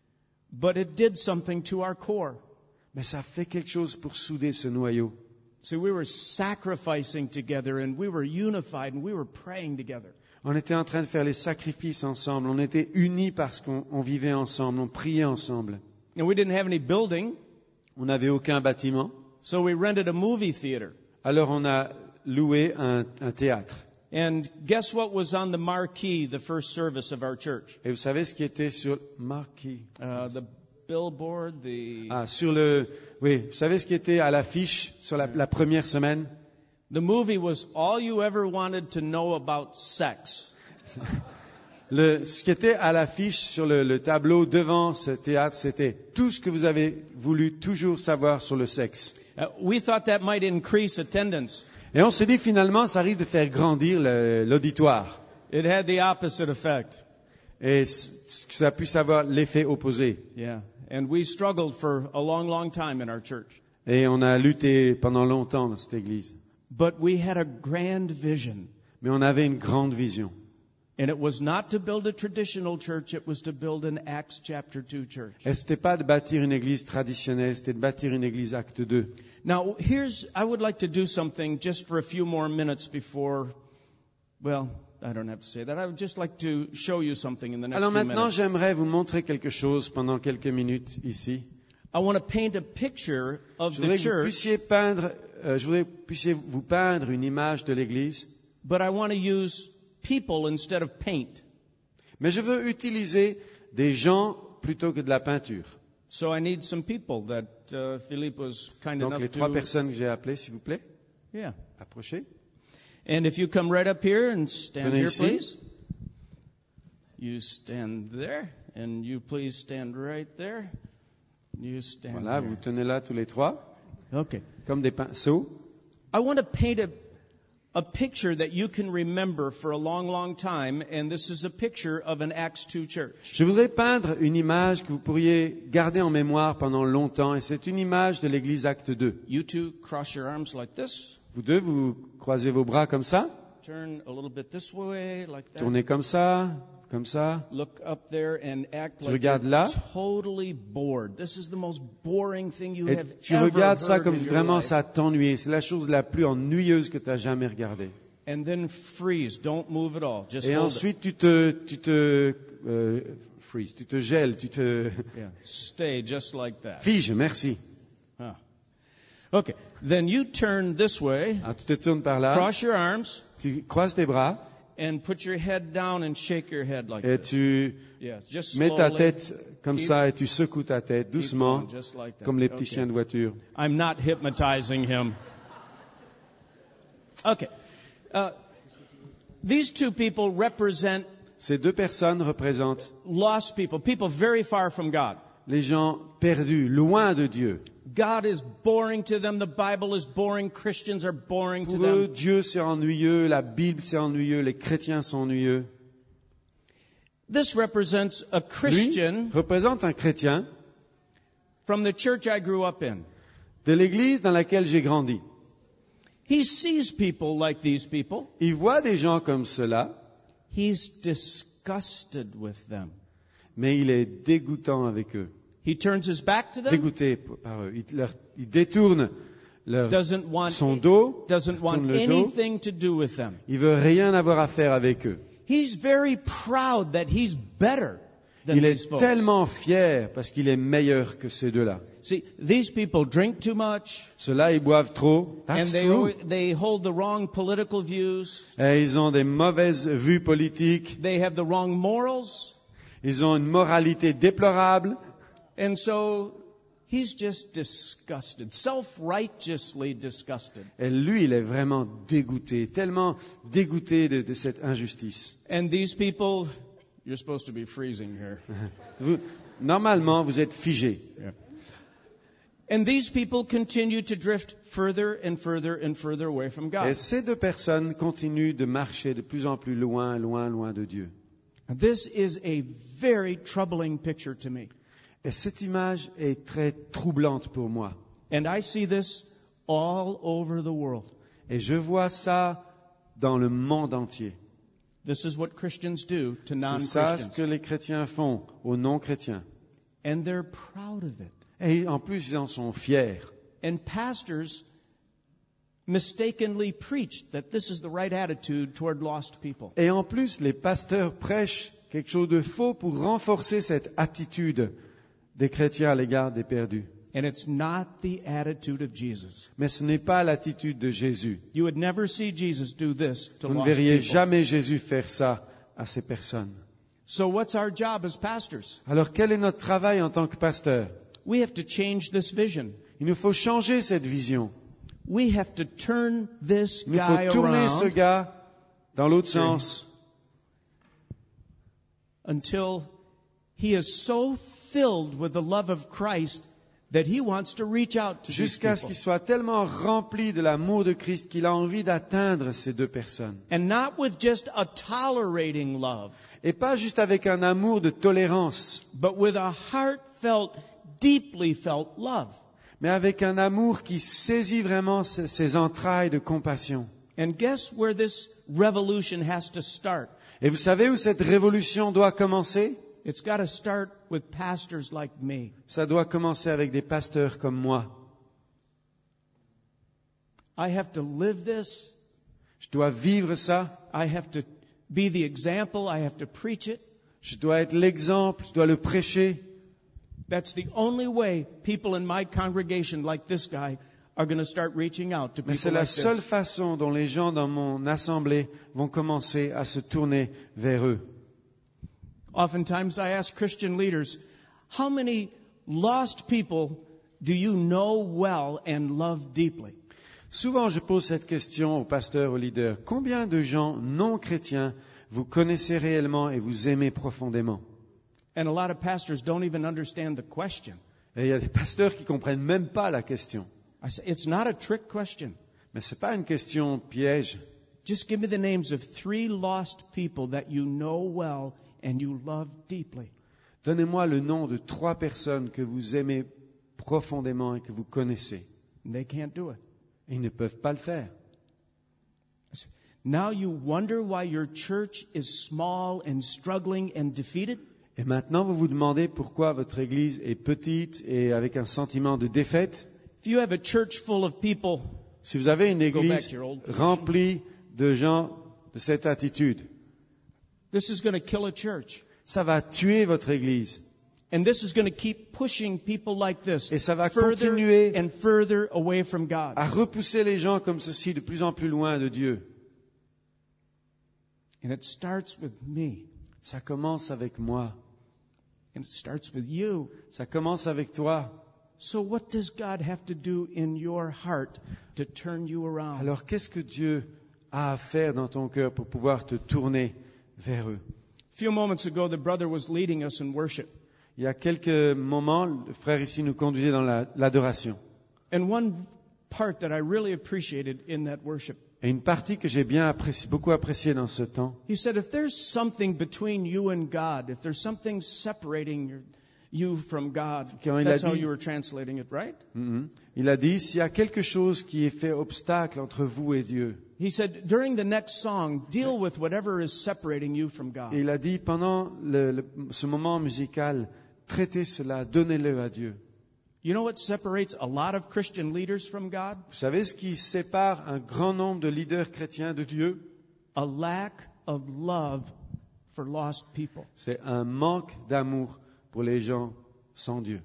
[SPEAKER 7] but it did something to our core.
[SPEAKER 8] Mais ça fait quelque chose pour souder ce noyau.
[SPEAKER 7] See, we were sacrificing together and we were unified and we were praying together.
[SPEAKER 8] On était en train de faire les sacrifices ensemble. On était unis parce qu'on vivait ensemble, on priait ensemble.
[SPEAKER 7] And we didn't have any building,
[SPEAKER 8] On n'avait aucun bâtiment.
[SPEAKER 7] so we rented a movie theater.
[SPEAKER 8] Alors on a loué un théâtre.
[SPEAKER 7] And guess what was on the marquee, the first service of our church?
[SPEAKER 8] Et vous savez ce qui était sur marquis?
[SPEAKER 7] The billboard,
[SPEAKER 8] Oui, vous savez ce qui était à l'affiche sur la première semaine?
[SPEAKER 7] the movie was all you ever wanted to know about sex.
[SPEAKER 8] Ce qui était à l'affiche sur le tableau devant ce théâtre, c'était tout ce que vous avez voulu toujours savoir sur le sexe.
[SPEAKER 7] We thought that might increase attendance.
[SPEAKER 8] Et on s'est dit finalement, ça risque de faire grandir l'auditoire.
[SPEAKER 7] It had the opposite effect.
[SPEAKER 8] et que ça puisse avoir l'effet opposé.
[SPEAKER 7] Yeah. And we struggled for a long, long time in our church.
[SPEAKER 8] Et on a lutté pendant longtemps dans cette église.
[SPEAKER 7] But we had a grand vision.
[SPEAKER 8] Mais on avait une grande vision.
[SPEAKER 7] And it was not to build a traditional church, it was to build an Acts chapter 2 church.
[SPEAKER 8] Et c'était pas de bâtir une église traditionnelle, c'était de bâtir une église acte 2.
[SPEAKER 7] Now, I would like to do something just for a few more minutes before, well, I don't have to say that. I would just like to show you something in the next
[SPEAKER 8] Alors
[SPEAKER 7] few
[SPEAKER 8] maintenant,
[SPEAKER 7] minutes.
[SPEAKER 8] j'aimerais vous montrer quelque chose pendant quelques minutes ici.
[SPEAKER 7] I want to paint a picture of
[SPEAKER 8] Je
[SPEAKER 7] the
[SPEAKER 8] voudrais que
[SPEAKER 7] church,
[SPEAKER 8] vous puissiez vous peindre une image de l'église,
[SPEAKER 7] but I want to use people instead of paint.
[SPEAKER 8] mais je veux utiliser des gens plutôt que de la peinture.
[SPEAKER 7] So I need some people that Philippe was kind
[SPEAKER 8] Donc
[SPEAKER 7] enough
[SPEAKER 8] les 3
[SPEAKER 7] to...
[SPEAKER 8] personnes que j'ai appelées, s'il vous plaît,
[SPEAKER 7] Yeah.
[SPEAKER 8] approchez.
[SPEAKER 7] And if you come right up here and stand
[SPEAKER 8] Venez
[SPEAKER 7] here,
[SPEAKER 8] ici.
[SPEAKER 7] please. You stand there, and you please stand right there. You stand
[SPEAKER 8] Voilà,
[SPEAKER 7] there.
[SPEAKER 8] vous tenez là tous les 3,
[SPEAKER 7] Okay.
[SPEAKER 8] comme des pinceaux.
[SPEAKER 7] I want to paint a picture that you can remember for a long, long time, and this is a picture of an Acts 2 church.
[SPEAKER 8] Je voudrais peindre une image que vous pourriez garder en mémoire pendant longtemps, et c'est une image de l'église acte 2.
[SPEAKER 7] You two cross your arms like this.
[SPEAKER 8] Vous deux, vous croisez vos bras comme ça,
[SPEAKER 7] Turn a little bit this way, like that.
[SPEAKER 8] tournez comme ça, comme ça.
[SPEAKER 7] Look up there and act
[SPEAKER 8] Tu
[SPEAKER 7] like
[SPEAKER 8] regardes
[SPEAKER 7] you're
[SPEAKER 8] là.
[SPEAKER 7] totally bored. This is the most boring thing you
[SPEAKER 8] Et
[SPEAKER 7] have
[SPEAKER 8] tu
[SPEAKER 7] ever
[SPEAKER 8] regardes ça
[SPEAKER 7] heard
[SPEAKER 8] comme
[SPEAKER 7] in your
[SPEAKER 8] vraiment
[SPEAKER 7] life.
[SPEAKER 8] ça t'ennuie. C'est la chose la plus ennuyeuse que tu as jamais regardée.
[SPEAKER 7] And then freeze. Don't move at all. Just
[SPEAKER 8] Et
[SPEAKER 7] hold
[SPEAKER 8] ensuite, tu te freeze, tu te gèles, tu te
[SPEAKER 7] it. Yeah. Stay just like that.
[SPEAKER 8] figes, merci.
[SPEAKER 7] Huh. Okay. Then you turn this way,
[SPEAKER 8] Alors, tu te tournes par là,
[SPEAKER 7] cross your arms,
[SPEAKER 8] tu croises tes bras,
[SPEAKER 7] and put your head down and shake your head like
[SPEAKER 8] et
[SPEAKER 7] this.
[SPEAKER 8] tu
[SPEAKER 7] Yeah. Just
[SPEAKER 8] mets ta
[SPEAKER 7] slowly.
[SPEAKER 8] tête comme
[SPEAKER 7] Keep-
[SPEAKER 8] ça, et tu secoues ta tête
[SPEAKER 7] Keep
[SPEAKER 8] doucement,
[SPEAKER 7] going, just like that.
[SPEAKER 8] comme les petits
[SPEAKER 7] Okay.
[SPEAKER 8] chiens de voiture.
[SPEAKER 7] I'm not hypnotizing him. Okay. These two people represent
[SPEAKER 8] Ces 2 personnes représentent
[SPEAKER 7] lost people very far from God.
[SPEAKER 8] les gens perdus, loin de Dieu.
[SPEAKER 7] God is boring to them. The Bible is boring. Christians are boring to
[SPEAKER 8] Pour eux,
[SPEAKER 7] them.
[SPEAKER 8] Dieu c'est ennuyeux, la Bible c'est ennuyeux, les chrétiens sont ennuyeux.
[SPEAKER 7] This represents a
[SPEAKER 8] Lui
[SPEAKER 7] Christian
[SPEAKER 8] représente un chrétien
[SPEAKER 7] from the church I grew up in.
[SPEAKER 8] de l'église dans laquelle j'ai grandi.
[SPEAKER 7] He sees people like these people.
[SPEAKER 8] Il voit des gens comme cela,
[SPEAKER 7] He's disgusted with them.
[SPEAKER 8] mais il est dégoûtant avec eux.
[SPEAKER 7] He turns his back to them.
[SPEAKER 8] Dégoûté par eux. Il détourne
[SPEAKER 7] Doesn't want
[SPEAKER 8] son dos,
[SPEAKER 7] doesn't want
[SPEAKER 8] tourne le dos.
[SPEAKER 7] anything to do with them.
[SPEAKER 8] Il veut rien avoir à faire avec eux.
[SPEAKER 7] He's very proud that he's better than
[SPEAKER 8] Il
[SPEAKER 7] these
[SPEAKER 8] est
[SPEAKER 7] folks.
[SPEAKER 8] tellement fier parce qu'il est meilleur que ces deux-là.
[SPEAKER 7] See, these people drink too much,
[SPEAKER 8] Ceux-là, ils boivent trop.
[SPEAKER 7] and
[SPEAKER 8] That's true.
[SPEAKER 7] they hold the wrong political views.
[SPEAKER 8] Et ils ont des mauvaises vues politiques.
[SPEAKER 7] They have the wrong morals,
[SPEAKER 8] Ils ont une moralité déplorable.
[SPEAKER 7] and so he's just disgusted, self-righteously disgusted.
[SPEAKER 8] Et lui, il est vraiment dégoûté, tellement dégoûté de cette injustice.
[SPEAKER 7] And these people, you're supposed to be freezing here.
[SPEAKER 8] Normalement, vous êtes figé.
[SPEAKER 7] And these people continue to drift further and further and further away from
[SPEAKER 8] Et
[SPEAKER 7] God.
[SPEAKER 8] ces 2 personnes continuent de marcher de plus en plus loin, loin, loin de Dieu.
[SPEAKER 7] This is a very troubling picture to me.
[SPEAKER 8] Et cette image est très troublante pour moi.
[SPEAKER 7] And I see this all over the world.
[SPEAKER 8] Et je vois ça dans le monde entier.
[SPEAKER 7] This is what Christians do to
[SPEAKER 8] C'est ça ce
[SPEAKER 7] non-Christians.
[SPEAKER 8] que les chrétiens font aux non-chrétiens.
[SPEAKER 7] And they're proud of it.
[SPEAKER 8] Et en plus, ils en sont fiers.
[SPEAKER 7] And pastors mistakenly preach that this is the right attitude toward lost people.
[SPEAKER 8] Et en plus, les pasteurs prêchent quelque chose de faux pour renforcer cette attitude des chrétiens à l'égard des perdus.
[SPEAKER 7] And it's not the attitude of Jesus.
[SPEAKER 8] Mais ce n'est pas l'attitude de Jésus.
[SPEAKER 7] You would never see Jesus do this to
[SPEAKER 8] Vous ne
[SPEAKER 7] lost
[SPEAKER 8] verriez
[SPEAKER 7] people.
[SPEAKER 8] jamais Jésus faire ça à ces personnes.
[SPEAKER 7] So what's our job as pastors?
[SPEAKER 8] Alors quel est notre travail en tant que pasteur?
[SPEAKER 7] We have to change this vision.
[SPEAKER 8] Il nous faut changer cette vision.
[SPEAKER 7] We have to turn this
[SPEAKER 8] Il nous
[SPEAKER 7] guy
[SPEAKER 8] faut tourner ce
[SPEAKER 7] around
[SPEAKER 8] gars dans l'autre sens
[SPEAKER 7] until he is so filled with the love of Christ that he wants to reach out to these
[SPEAKER 8] jusqu'à ce
[SPEAKER 7] people.
[SPEAKER 8] qu'il soit tellement rempli de l'amour de Christ qu'il a envie d'atteindre ces deux personnes.
[SPEAKER 7] And not with just a tolerating love,
[SPEAKER 8] Et pas juste avec un amour de tolérance,
[SPEAKER 7] but with a heartfelt, deeply felt love.
[SPEAKER 8] mais avec un amour qui saisit vraiment ses entrailles de compassion.
[SPEAKER 7] And guess where this revolution has to start?
[SPEAKER 8] Et vous savez où cette révolution doit commencer?
[SPEAKER 7] It's got to start with pastors like me.
[SPEAKER 8] Ça doit commencer avec des pasteurs comme moi.
[SPEAKER 7] I have to live this.
[SPEAKER 8] Je dois vivre ça.
[SPEAKER 7] I have to be the example. I have to preach it.
[SPEAKER 8] Je dois être l'exemple. Je dois le prêcher.
[SPEAKER 7] That's the only way people in my congregation like this guy are going to start reaching out to
[SPEAKER 8] Mais c'est
[SPEAKER 7] people
[SPEAKER 8] la
[SPEAKER 7] like
[SPEAKER 8] seule
[SPEAKER 7] this.
[SPEAKER 8] façon dont les gens dans mon assemblée vont commencer à se tourner vers eux.
[SPEAKER 7] Oftentimes I ask Christian leaders, how many lost people do you know well and love deeply?
[SPEAKER 8] Souvent, je pose cette question aux pasteurs, aux leaders. Combien de gens non chrétiens vous connaissez réellement et vous aimez profondément?
[SPEAKER 7] And a lot of pastors don't even understand the question.
[SPEAKER 8] Et il y a des pasteurs qui comprennent même pas la question.
[SPEAKER 7] I say, it's not a trick question.
[SPEAKER 8] Mais c'est pas une question piège.
[SPEAKER 7] Just give me the names of 3 lost people that you know well and you love deeply.
[SPEAKER 8] Donnez-moi le nom de 3 personnes que vous aimez profondément et que vous connaissez.
[SPEAKER 7] And they can't do it.
[SPEAKER 8] Et ils ne peuvent pas le faire.
[SPEAKER 7] I say, now you wonder why your church is small and struggling and defeated?
[SPEAKER 8] Et maintenant, vous vous demandez pourquoi votre église est petite et avec un sentiment de défaite.
[SPEAKER 7] If you have a church full of people,
[SPEAKER 8] Si vous avez une
[SPEAKER 7] back
[SPEAKER 8] église
[SPEAKER 7] to your old position.
[SPEAKER 8] remplie de gens de cette attitude,
[SPEAKER 7] this is going to kill a church.
[SPEAKER 8] ça va tuer votre église.
[SPEAKER 7] And this is going to keep pushing people like this
[SPEAKER 8] Et ça va
[SPEAKER 7] further
[SPEAKER 8] continuer
[SPEAKER 7] and further away from God.
[SPEAKER 8] À repousser les gens comme ceci de plus en plus loin de Dieu.
[SPEAKER 7] And it starts with me.
[SPEAKER 8] Ça commence avec moi.
[SPEAKER 7] And it starts with you.
[SPEAKER 8] Ça commence avec toi.
[SPEAKER 7] So what does God have to do in your heart to turn you around?
[SPEAKER 8] Alors qu'est-ce que Dieu a à faire dans ton cœur pour pouvoir te tourner vers eux?
[SPEAKER 7] A few moments ago, the brother was leading us in worship.
[SPEAKER 8] Il y a quelques moments, le frère ici nous conduisait dans l'adoration.
[SPEAKER 7] And one part that I really appreciated in that worship,
[SPEAKER 8] Et une partie que j'ai beaucoup appréciée dans ce temps,
[SPEAKER 7] he said, if there's something between you and God, if there's something separating you from God,
[SPEAKER 8] Quand il a
[SPEAKER 7] that's how
[SPEAKER 8] dit-
[SPEAKER 7] you were translating it, right?
[SPEAKER 8] il a dit, s'il y a quelque chose qui est fait obstacle entre vous et Dieu,
[SPEAKER 7] He said, during the next song, deal with whatever is separating you from God.
[SPEAKER 8] et il a dit, pendant ce moment musical, traitez cela, donnez-le à Dieu.
[SPEAKER 7] You know what separates a lot of Christian leaders from God?
[SPEAKER 8] Vous savez ce qui sépare un grand nombre de leaders chrétiens de Dieu?
[SPEAKER 7] A lack of love for lost people.
[SPEAKER 8] C'est un manque d'amour pour les gens sans Dieu.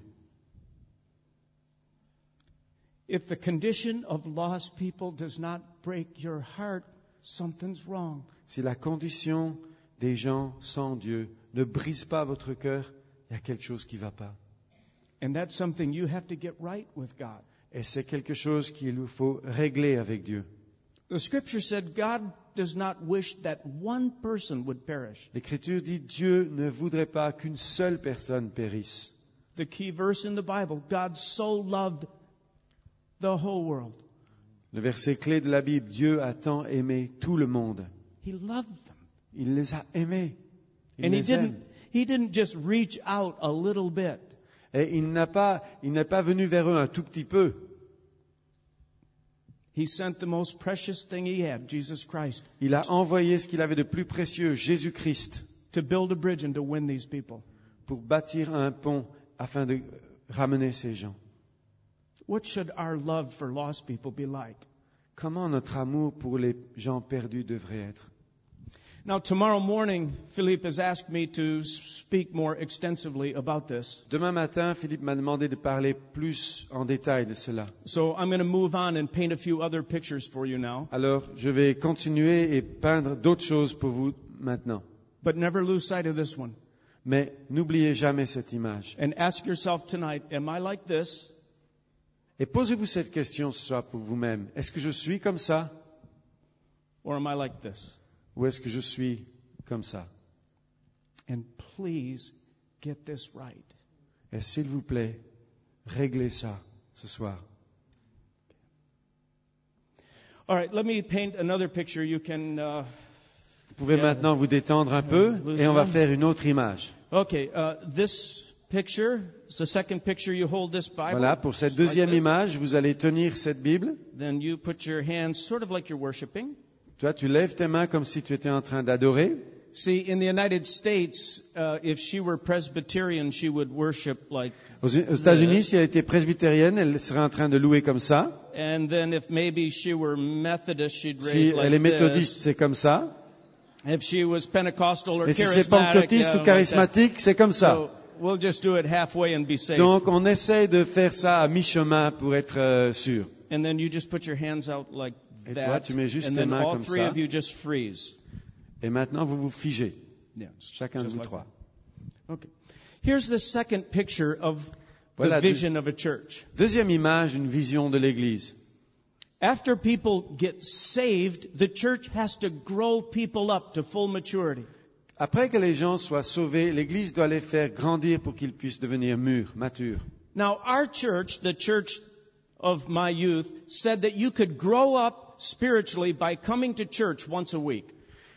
[SPEAKER 7] If the condition of lost people does not break your heart, something's wrong.
[SPEAKER 8] Si la condition des gens sans Dieu ne brise pas votre cœur, il y a quelque chose qui ne va pas.
[SPEAKER 7] And that's something you have to get right with God.
[SPEAKER 8] Et c'est quelque chose qu'il nous faut régler avec Dieu.
[SPEAKER 7] The scripture said God does not wish that one person would perish.
[SPEAKER 8] L'Écriture dit Dieu ne voudrait pas qu'une seule personne périsse.
[SPEAKER 7] The key verse in the Bible, God so loved the whole world.
[SPEAKER 8] Le verset clé de la Bible, Dieu a tant aimé tout le monde.
[SPEAKER 7] He loved them.
[SPEAKER 8] Il les a aimés. Il
[SPEAKER 7] And
[SPEAKER 8] les aime.
[SPEAKER 7] he didn't just reach out a little bit.
[SPEAKER 8] Et il n'est pas venu vers eux un tout petit peu.
[SPEAKER 7] He sent the most precious thing he had, Jesus Christ,
[SPEAKER 8] Il a envoyé ce qu'il avait de plus précieux, Jésus-Christ,
[SPEAKER 7] to build a bridge and to win these people.
[SPEAKER 8] pour bâtir un pont afin de ramener ces gens.
[SPEAKER 7] What should our love for lost people be like?
[SPEAKER 8] Comment notre amour pour les gens perdus devrait être?
[SPEAKER 7] Now, tomorrow morning, Philippe has asked me to speak more extensively about this.
[SPEAKER 8] Demain matin, Philippe m'a demandé de parler plus en détail de cela.
[SPEAKER 7] So I'm going to move on and paint a few other pictures for you now.
[SPEAKER 8] Alors, je vais continuer et peindre d'autres choses pour vous maintenant.
[SPEAKER 7] But never lose sight of this one.
[SPEAKER 8] Mais n'oubliez jamais cette image.
[SPEAKER 7] And ask yourself tonight, am I like this?
[SPEAKER 8] Et posez-vous cette question ce soir pour vous-même. Est-ce que je suis comme ça?
[SPEAKER 7] Or am I like this?
[SPEAKER 8] Ou est-ce que je suis comme ça?
[SPEAKER 7] And please get this right.
[SPEAKER 8] Et s'il vous plaît, Réglez ça ce soir.
[SPEAKER 7] All right, let me paint another picture. You can.
[SPEAKER 8] Vous pouvez maintenant vous détendre un peu et on va faire une autre image.
[SPEAKER 7] Okay, this picture is the second picture. You hold this Bible.
[SPEAKER 8] Voilà, pour cette
[SPEAKER 7] just like
[SPEAKER 8] deuxième
[SPEAKER 7] this.
[SPEAKER 8] image, vous allez tenir cette Bible.
[SPEAKER 7] Then you put your hands sort of like you're worshiping.
[SPEAKER 8] Toi, tu lèves tes mains comme si tu étais en train d'adorer.
[SPEAKER 7] See, in the United States, if she were Presbyterian, she would worship like.
[SPEAKER 8] Aux États-Unis, si elle était presbytérienne, elle serait en train de louer comme ça.
[SPEAKER 7] And then if maybe she were Methodist, she'd raise
[SPEAKER 8] Si
[SPEAKER 7] like
[SPEAKER 8] elle est
[SPEAKER 7] this.
[SPEAKER 8] méthodiste, c'est comme ça.
[SPEAKER 7] If she was Pentecostal or
[SPEAKER 8] Et si
[SPEAKER 7] charismatic,
[SPEAKER 8] c'est pentecôtiste ou
[SPEAKER 7] like
[SPEAKER 8] charismatique, c'est comme
[SPEAKER 7] that.
[SPEAKER 8] ça.
[SPEAKER 7] So we'll just do it halfway and be safe.
[SPEAKER 8] Donc, on essaie de faire ça à mi-chemin pour être sûr.
[SPEAKER 7] And then you just put your hands out like
[SPEAKER 8] Et
[SPEAKER 7] that.
[SPEAKER 8] toi, tu mets juste
[SPEAKER 7] and
[SPEAKER 8] tes
[SPEAKER 7] then
[SPEAKER 8] mains
[SPEAKER 7] all
[SPEAKER 8] comme
[SPEAKER 7] three
[SPEAKER 8] ça.
[SPEAKER 7] of you just freeze.
[SPEAKER 8] Et maintenant, vous vous figez.
[SPEAKER 7] Yeah,
[SPEAKER 8] Chacun de
[SPEAKER 7] just
[SPEAKER 8] vous
[SPEAKER 7] like
[SPEAKER 8] trois.
[SPEAKER 7] that. Okay. Here's the second picture of
[SPEAKER 8] Voilà,
[SPEAKER 7] the vision of a church.
[SPEAKER 8] Deuxième image, une vision de l'Église.
[SPEAKER 7] After people get saved, the church has to grow people up to full maturity.
[SPEAKER 8] Après que les gens soient sauvés, l'Église doit les faire grandir pour qu'ils puissent devenir mûrs, matures.
[SPEAKER 7] Now, our church, the church of my youth, said that you could grow up spiritually by coming to church once a week.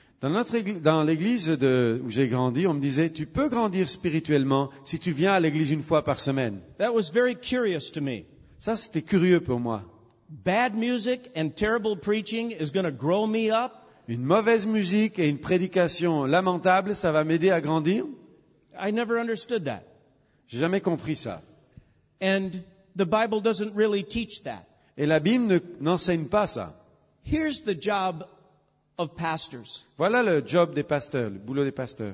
[SPEAKER 8] Dans l'église où j'ai grandi, on me disait, tu peux grandir spirituellement si tu viens à l'église une fois par semaine.
[SPEAKER 7] That was very curious to me.
[SPEAKER 8] Ça, c'était curieux pour moi.
[SPEAKER 7] Bad music and terrible preaching is going to grow me up.
[SPEAKER 8] Une mauvaise musique et une prédication lamentable, ça va m'aider à grandir?
[SPEAKER 7] I never understood that.
[SPEAKER 8] J'ai jamais compris ça.
[SPEAKER 7] And the Bible doesn't really teach that.
[SPEAKER 8] Et la Bible n'enseigne pas ça.
[SPEAKER 7] Here's the job of pastors.
[SPEAKER 8] Voilà le job des pasteurs, le boulot des pasteurs.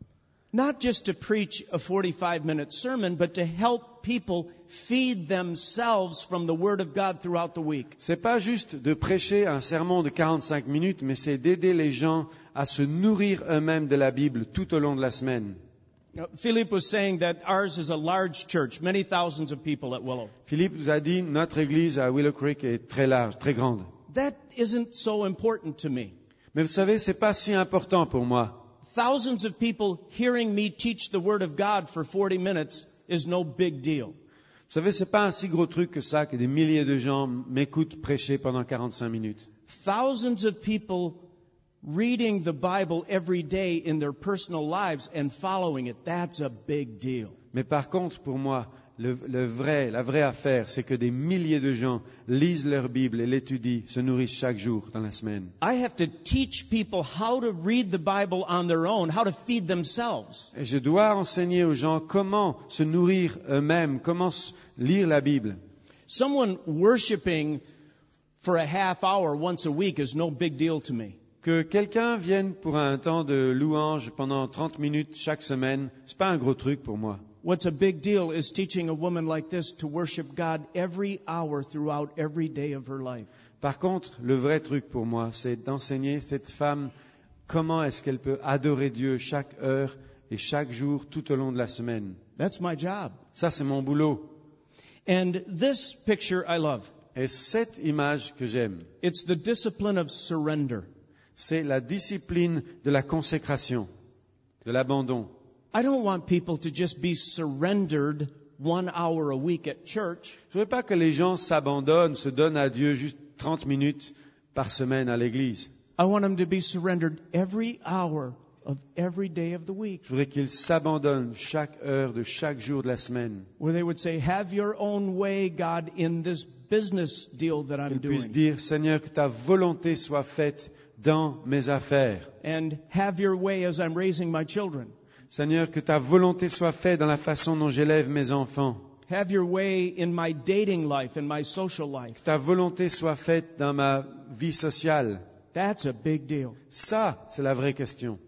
[SPEAKER 7] Not just to preach a 45-minute sermon, but to help people feed themselves from the Word of God throughout the week.
[SPEAKER 8] C'est pas juste de prêcher un sermon de 45 minutes, mais c'est d'aider les gens à se nourrir eux-mêmes de la Bible tout au long de la semaine.
[SPEAKER 7] Philippe was saying that ours is a large church, many thousands of people at Willow.
[SPEAKER 8] Philippe nous a dit, notre église à Willow Creek est très large, très grande.
[SPEAKER 7] That isn't so important to me.
[SPEAKER 8] Mais vous savez, c'est pas si important pour moi.
[SPEAKER 7] Thousands of people hearing me teach the Word of God for 40 minutes is no big deal.
[SPEAKER 8] Vous savez, c'est pas un si gros truc que ça, que des milliers de gens m'écoutent prêcher pendant 45 minutes.
[SPEAKER 7] Thousands of people reading the Bible every day in their personal lives and following it, that's a big deal.
[SPEAKER 8] Mais par contre, pour moi, la vraie affaire, c'est que des milliers de gens lisent leur Bible et l'étudient, se nourrissent chaque jour dans la semaine.
[SPEAKER 7] I have to teach people how to read the Bible on their own, how to feed themselves.
[SPEAKER 8] Et je dois enseigner aux gens comment se nourrir eux-mêmes, comment lire la Bible.
[SPEAKER 7] Someone worshiping for a half hour once a week is no big deal to me.
[SPEAKER 8] Que quelqu'un vienne pour un temps de louange pendant 30 minutes chaque semaine, c'est pas un gros truc pour moi.
[SPEAKER 7] What's a big deal is teaching a woman like this to worship God every hour throughout every day of her life.
[SPEAKER 8] Par contre, le vrai truc pour moi, c'est d'enseigner cette femme comment est-ce qu'elle peut adorer Dieu chaque heure et chaque jour tout au long de la semaine.
[SPEAKER 7] That's my job.
[SPEAKER 8] Ça, c'est mon boulot.
[SPEAKER 7] And this picture I love.
[SPEAKER 8] Et cette image que j'aime,
[SPEAKER 7] It's the discipline of surrender.
[SPEAKER 8] c'est la discipline de la consécration, de l'abandon.
[SPEAKER 7] I don't want people to just be surrendered 1 hour a week at church.
[SPEAKER 8] Je ne veux pas que les gens s'abandonnent, se donnent à Dieu juste 30 minutes par semaine à l'église.
[SPEAKER 7] I want them to be surrendered every hour of every day of the week.
[SPEAKER 8] Je voudrais qu'ils s'abandonnent chaque heure de chaque jour de la semaine.
[SPEAKER 7] Where they would say, have your own way, God, in this business deal that I'm
[SPEAKER 8] Qu'ils puissent
[SPEAKER 7] doing.
[SPEAKER 8] dire, Seigneur, que ta volonté soit faite dans mes affaires.
[SPEAKER 7] And have your way as I'm raising my children.
[SPEAKER 8] Seigneur, que ta volonté soit faite dans la façon dont j'élève mes enfants.
[SPEAKER 7] Have your way in my dating life and my social life.
[SPEAKER 8] Que ta volonté soit faite dans ma vie sociale.
[SPEAKER 7] That's a big deal.
[SPEAKER 8] Ça, c'est la vraie question.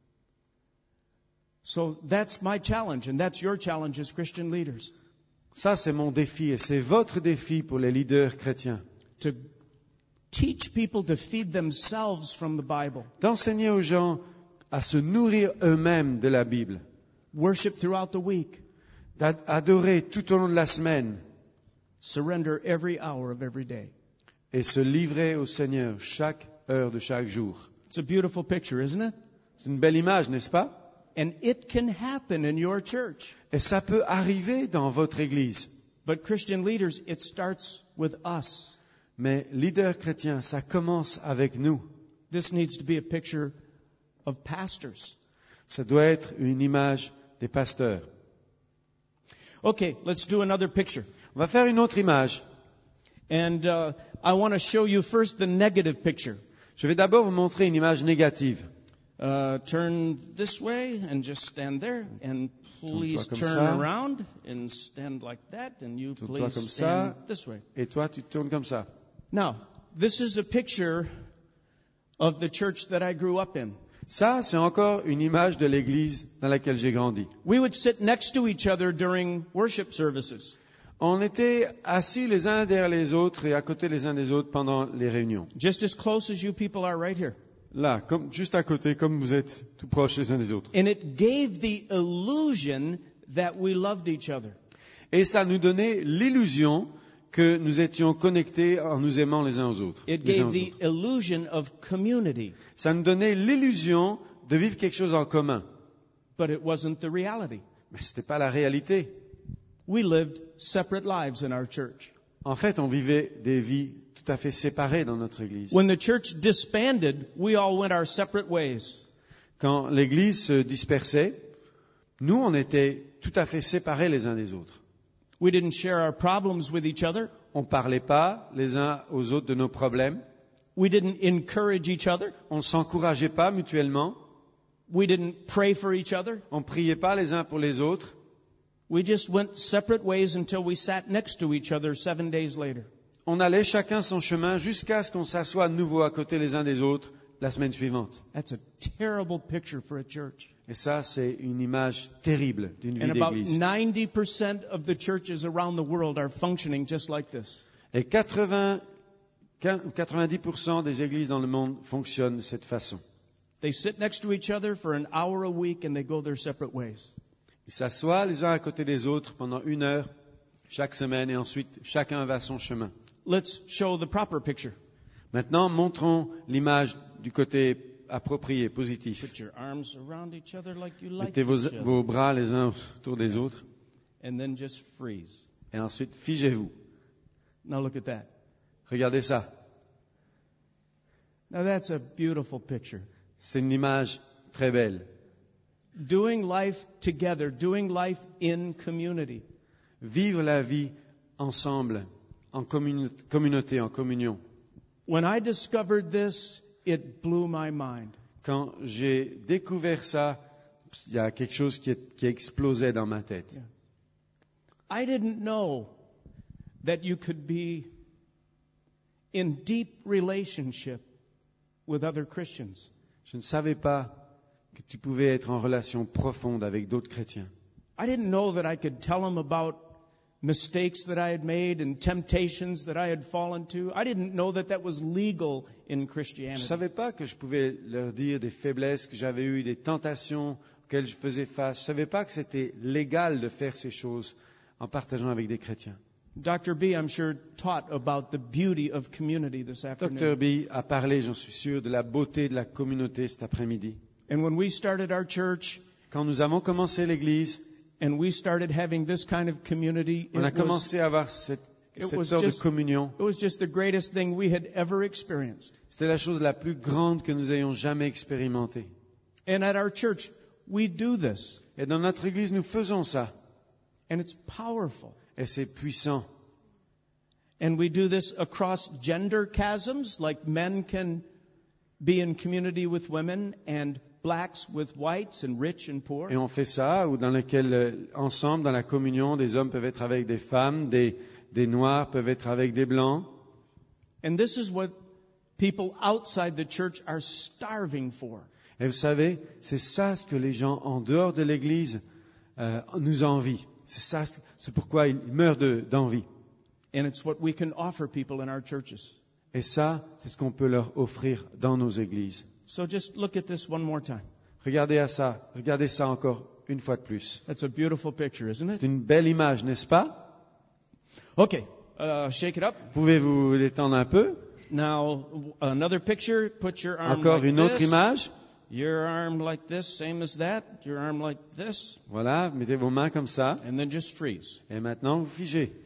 [SPEAKER 7] So that's my challenge, and that's your challenge as Christian leaders.
[SPEAKER 8] Ça, c'est mon défi et c'est votre défi pour les leaders chrétiens.
[SPEAKER 7] To teach people to feed themselves from the Bible.
[SPEAKER 8] D'enseigner aux gens à se nourrir eux-mêmes de la Bible.
[SPEAKER 7] Worship throughout the week.
[SPEAKER 8] D'adorer tout au long de la semaine.
[SPEAKER 7] Surrender every hour of every day.
[SPEAKER 8] Et se livrer au Seigneur chaque heure de chaque jour.
[SPEAKER 7] It's a beautiful picture, isn't it?
[SPEAKER 8] C'est une belle image, n'est-ce pas?
[SPEAKER 7] And it can happen in your church.
[SPEAKER 8] Et ça peut arriver dans votre église.
[SPEAKER 7] But Christian leaders, it starts with us.
[SPEAKER 8] Mais leader chrétien, ça commence avec nous.
[SPEAKER 7] This needs to be a picture of pastors.
[SPEAKER 8] Ça doit être une image des pasteurs.
[SPEAKER 7] Okay, let's do another picture.
[SPEAKER 8] On va faire une autre image.
[SPEAKER 7] And I want to show you first the negative picture.
[SPEAKER 8] Je vais d'abord vous montrer une image négative.
[SPEAKER 7] Turn this way and just stand there. And please
[SPEAKER 8] comme
[SPEAKER 7] turn
[SPEAKER 8] ça.
[SPEAKER 7] around and stand like that. And you
[SPEAKER 8] Tourne-toi
[SPEAKER 7] please
[SPEAKER 8] comme
[SPEAKER 7] stand
[SPEAKER 8] ça.
[SPEAKER 7] this way.
[SPEAKER 8] Et toi, tu te tournes comme ça.
[SPEAKER 7] Now, this is a picture of the church that I grew up in.
[SPEAKER 8] Ça, c'est encore une image de l'église dans laquelle j'ai grandi.
[SPEAKER 7] We would sit next to each other during worship services.
[SPEAKER 8] On était assis les uns derrière les autres et à côté les uns des autres pendant les réunions.
[SPEAKER 7] Just as close as you people are right here.
[SPEAKER 8] Là, comme, juste à côté, comme vous êtes tout proches les uns des autres.
[SPEAKER 7] And it gave the illusion that we loved each other.
[SPEAKER 8] Et ça nous donnait l'illusion que nous étions connectés en nous aimant les uns aux autres.
[SPEAKER 7] It
[SPEAKER 8] les uns
[SPEAKER 7] gave
[SPEAKER 8] aux
[SPEAKER 7] the
[SPEAKER 8] autres.
[SPEAKER 7] illusion of community,
[SPEAKER 8] Ça nous donnait l'illusion de vivre quelque chose en commun.
[SPEAKER 7] but it wasn't the reality.
[SPEAKER 8] Mais ce n'était pas la réalité.
[SPEAKER 7] We lived separate lives in our church.
[SPEAKER 8] En fait, on vivait des vies tout à fait séparées dans notre église.
[SPEAKER 7] When the church disbanded, we all went our separate ways.
[SPEAKER 8] Quand l'église se dispersait, nous, on était tout à fait séparés les uns des autres.
[SPEAKER 7] We didn't share our problems with each other.
[SPEAKER 8] On ne parlait pas les uns aux autres de nos problèmes.
[SPEAKER 7] We didn't encourage each other.
[SPEAKER 8] On ne s'encourageait pas mutuellement.
[SPEAKER 7] We didn't pray for each other.
[SPEAKER 8] On ne priait pas les uns pour les autres.
[SPEAKER 7] We just went separate ways until we sat next to each other 7 days later.
[SPEAKER 8] On allait chacun son chemin jusqu'à ce qu'on s'assoie à nouveau à côté les uns des autres la semaine suivante.
[SPEAKER 7] That's a terrible picture for a church.
[SPEAKER 8] Et ça, c'est une image terrible d'une vie
[SPEAKER 7] And about
[SPEAKER 8] d'église.
[SPEAKER 7] 90% of the churches around the world are functioning just like this.
[SPEAKER 8] Et 90% des églises dans le monde fonctionnent de cette façon.
[SPEAKER 7] They sit next to each other for an hour a week and they go their separate ways.
[SPEAKER 8] Ils s'assoient les uns à côté des autres pendant 1 heure chaque semaine et ensuite chacun va son chemin.
[SPEAKER 7] Let's show the proper picture.
[SPEAKER 8] Maintenant, montrons l'image du côté approprié, positif.
[SPEAKER 7] Put your arms around each other like you like
[SPEAKER 8] Mettez
[SPEAKER 7] each other.
[SPEAKER 8] vos bras les uns autour des autres
[SPEAKER 7] And then just freeze.
[SPEAKER 8] et ensuite figez-vous.
[SPEAKER 7] Now look at that.
[SPEAKER 8] Regardez ça.
[SPEAKER 7] Now that's a beautiful picture.
[SPEAKER 8] C'est une image très belle.
[SPEAKER 7] Doing life together, doing life in community.
[SPEAKER 8] Vivre la vie ensemble, en communauté, en communion.
[SPEAKER 7] When I discovered this, it blew my mind.
[SPEAKER 8] Quand j'ai découvert ça, il y a quelque chose qui explosait dans ma tête.
[SPEAKER 7] Yeah. I didn't know that you could be in deep relationship with other Christians.
[SPEAKER 8] Je ne savais pas que tu pouvais être en relation profonde avec d'autres chrétiens.
[SPEAKER 7] I didn't know that I could tell them about mistakes that I had made and temptations that I had fallen to. I didn't know that that was legal in
[SPEAKER 8] Je ne
[SPEAKER 7] Christianity.
[SPEAKER 8] savais pas que je pouvais leur dire des faiblesses que j'avais eues, des tentations auxquelles je faisais face. Je ne savais pas que c'était légal de faire ces choses en partageant avec des chrétiens.
[SPEAKER 7] Dr. B, I'm sure, taught about the beauty of community this
[SPEAKER 8] Dr.
[SPEAKER 7] afternoon.
[SPEAKER 8] B a parlé, j'en suis sûr, de la beauté de la communauté cet après-midi.
[SPEAKER 7] And when we started our church
[SPEAKER 8] Quand nous avons commencé l'église,
[SPEAKER 7] and we started having this kind of community,
[SPEAKER 8] on a
[SPEAKER 7] it was,
[SPEAKER 8] commencé à avoir cette
[SPEAKER 7] was
[SPEAKER 8] sorte
[SPEAKER 7] just-
[SPEAKER 8] de communion.
[SPEAKER 7] it was just the greatest thing we had ever experienced.
[SPEAKER 8] C'était la chose la plus grande que nous ayons jamais expérimentée.
[SPEAKER 7] And at our church, we do this.
[SPEAKER 8] Et dans notre église, nous faisons ça.
[SPEAKER 7] And it's powerful.
[SPEAKER 8] Et c'est puissant.
[SPEAKER 7] And we do this across gender chasms, like men can be in community with women and blacks with whites and rich and poor.
[SPEAKER 8] Et on fait ça, ou dans lequel, ensemble, dans la communion, des hommes peuvent être avec des femmes, des noirs peuvent être avec des blancs.
[SPEAKER 7] And this is what people outside the church are starving for.
[SPEAKER 8] Et vous savez, c'est ça ce que les gens en dehors de l'église nous envient. C'est ça, c'est pourquoi ils meurent d'envie.
[SPEAKER 7] And it's what we can offer people in our churches.
[SPEAKER 8] Et ça, c'est ce qu'on peut leur offrir dans nos églises.
[SPEAKER 7] So just look at this one more time.
[SPEAKER 8] Regardez ça encore une fois de plus.
[SPEAKER 7] That's a beautiful picture, isn't
[SPEAKER 8] C'est
[SPEAKER 7] it?
[SPEAKER 8] une belle image, n'est-ce pas?
[SPEAKER 7] Okay, shake it up.
[SPEAKER 8] Pouvez-vous vous détendre un peu?
[SPEAKER 7] Now, another picture. Put your arm
[SPEAKER 8] Encore
[SPEAKER 7] like
[SPEAKER 8] une autre
[SPEAKER 7] this.
[SPEAKER 8] image.
[SPEAKER 7] Your arm like this, same as that. Your arm like this.
[SPEAKER 8] Voilà, mettez vos mains comme ça.
[SPEAKER 7] And then just freeze.
[SPEAKER 8] Et maintenant, vous figez.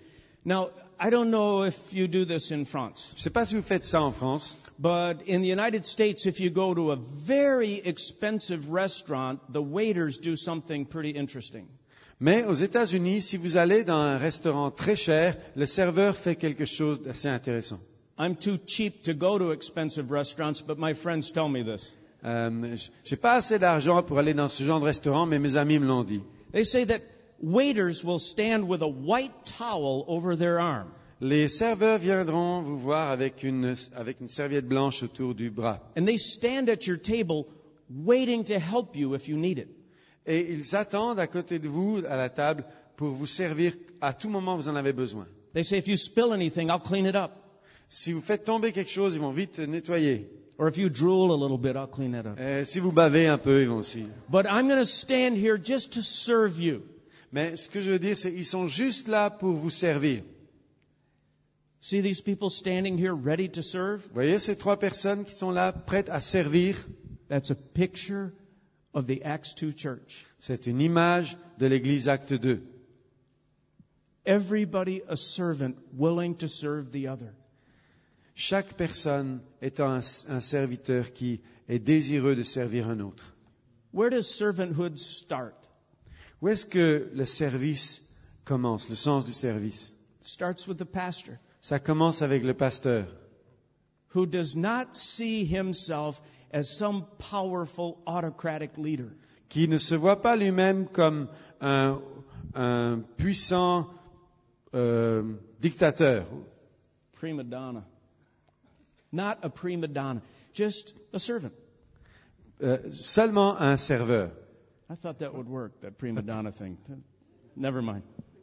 [SPEAKER 7] Now, I don't know if you do this in France,
[SPEAKER 8] Je ne sais pas si vous faites ça en France,
[SPEAKER 7] but in the United States, if you go to a very expensive restaurant, the waiters do something pretty interesting.
[SPEAKER 8] mais aux États-Unis, si vous allez dans un restaurant très cher, le serveur fait quelque chose d'assez intéressant.
[SPEAKER 7] I'm too cheap to go to expensive restaurants, but my friends tell me this.
[SPEAKER 8] J'ai pas assez d'argent pour aller dans ce genre de restaurant, mais mes amis me l'ont dit.
[SPEAKER 7] They say that waiters will stand with a white towel over their arm.
[SPEAKER 8] Les serveurs viendront vous voir avec une serviette blanche autour du bras.
[SPEAKER 7] And they stand at your table waiting to help you if you need it.
[SPEAKER 8] Et ils attendent à côté de vous, à la table, pour vous servir à tout moment où vous en avez besoin.
[SPEAKER 7] They say, if you spill anything, I'll clean it up.
[SPEAKER 8] Si vous faites tomber quelque chose, ils vont vite nettoyer.
[SPEAKER 7] Or if you drool a little bit, I'll clean it up.
[SPEAKER 8] Et si vous bavez un peu, ils vont aussi.
[SPEAKER 7] But I'm going to stand here just to serve you.
[SPEAKER 8] Mais ce que je veux dire, c'est qu'ils sont juste là pour vous servir.
[SPEAKER 7] See these people standing here ready to serve?
[SPEAKER 8] Vous voyez ces 3 personnes qui sont là, prêtes à servir?
[SPEAKER 7] That's a picture of the Acts 2 church.
[SPEAKER 8] C'est une image de l'Église Acte 2.
[SPEAKER 7] Everybody a servant willing to serve the other.
[SPEAKER 8] Chaque personne étant un serviteur qui est désireux de servir un autre.
[SPEAKER 7] Where does servanthood start?
[SPEAKER 8] Où est-ce que le service commence, le sens du service?
[SPEAKER 7] It starts with the pastor,
[SPEAKER 8] Ça commence avec le pasteur,
[SPEAKER 7] who does not see himself as some powerful autocratic leader.
[SPEAKER 8] qui ne se voit pas lui-même comme un puissant dictateur.
[SPEAKER 7] Prima donna. Not a prima donna, just a servant.
[SPEAKER 8] Seulement un serveur.
[SPEAKER 7] I thought that would work, that prima donna thing. Never mind.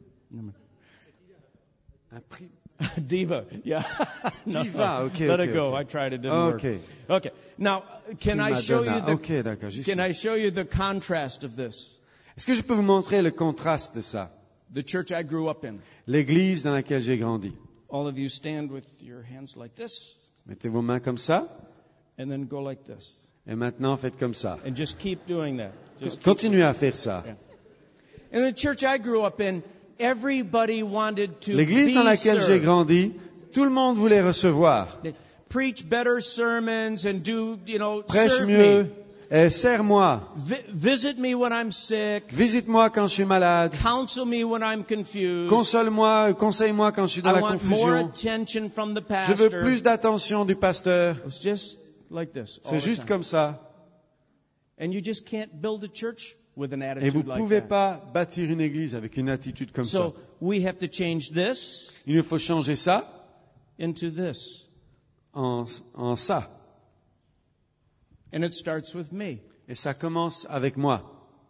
[SPEAKER 7] Diva, yeah. No,
[SPEAKER 8] Diva, okay,
[SPEAKER 7] let
[SPEAKER 8] okay,
[SPEAKER 7] it go.
[SPEAKER 8] okay.
[SPEAKER 7] I tried, it didn't
[SPEAKER 8] Okay.
[SPEAKER 7] work. Okay. Now, can I
[SPEAKER 8] Prima
[SPEAKER 7] show
[SPEAKER 8] donna.
[SPEAKER 7] you the
[SPEAKER 8] Ok, d'accord, j'y suis.
[SPEAKER 7] can I show you the contrast of this?
[SPEAKER 8] Est-ce que je peux vous montrer le contraste de ça?
[SPEAKER 7] The church I grew up in.
[SPEAKER 8] L'église dans laquelle j'ai grandi.
[SPEAKER 7] All of you stand with your hands like this,
[SPEAKER 8] Mettez vos mains comme ça,
[SPEAKER 7] and then go like this,
[SPEAKER 8] et maintenant faites comme ça.
[SPEAKER 7] and just keep doing that. Just keep-
[SPEAKER 8] Continuez à faire ça.
[SPEAKER 7] Yeah. In the church I grew up in, everybody wanted to
[SPEAKER 8] L'église dans
[SPEAKER 7] be
[SPEAKER 8] laquelle j'ai
[SPEAKER 7] served.
[SPEAKER 8] grandi, tout le monde voulait recevoir.
[SPEAKER 7] They preach better sermons and do,
[SPEAKER 8] Prêche
[SPEAKER 7] serve
[SPEAKER 8] mieux,
[SPEAKER 7] me.
[SPEAKER 8] serre-moi,
[SPEAKER 7] Visit me when I'm sick.
[SPEAKER 8] visite-moi quand je suis malade,
[SPEAKER 7] Counsel me when I'm confused.
[SPEAKER 8] console-moi, conseille-moi quand je suis dans
[SPEAKER 7] I
[SPEAKER 8] la
[SPEAKER 7] want more
[SPEAKER 8] confusion.
[SPEAKER 7] attention from the
[SPEAKER 8] Je veux
[SPEAKER 7] pastor.
[SPEAKER 8] plus d'attention du pasteur.
[SPEAKER 7] It's just like this. all
[SPEAKER 8] C'est
[SPEAKER 7] the
[SPEAKER 8] juste
[SPEAKER 7] time.
[SPEAKER 8] comme ça.
[SPEAKER 7] And you just can't build a church with an
[SPEAKER 8] Et
[SPEAKER 7] attitude
[SPEAKER 8] vous ne
[SPEAKER 7] like
[SPEAKER 8] pouvez
[SPEAKER 7] that.
[SPEAKER 8] pas bâtir une église avec une attitude comme ça.
[SPEAKER 7] So we have to change this
[SPEAKER 8] Il nous faut changer ça
[SPEAKER 7] into this.
[SPEAKER 8] en ça.
[SPEAKER 7] And it starts with me.
[SPEAKER 8] Et ça commence avec moi.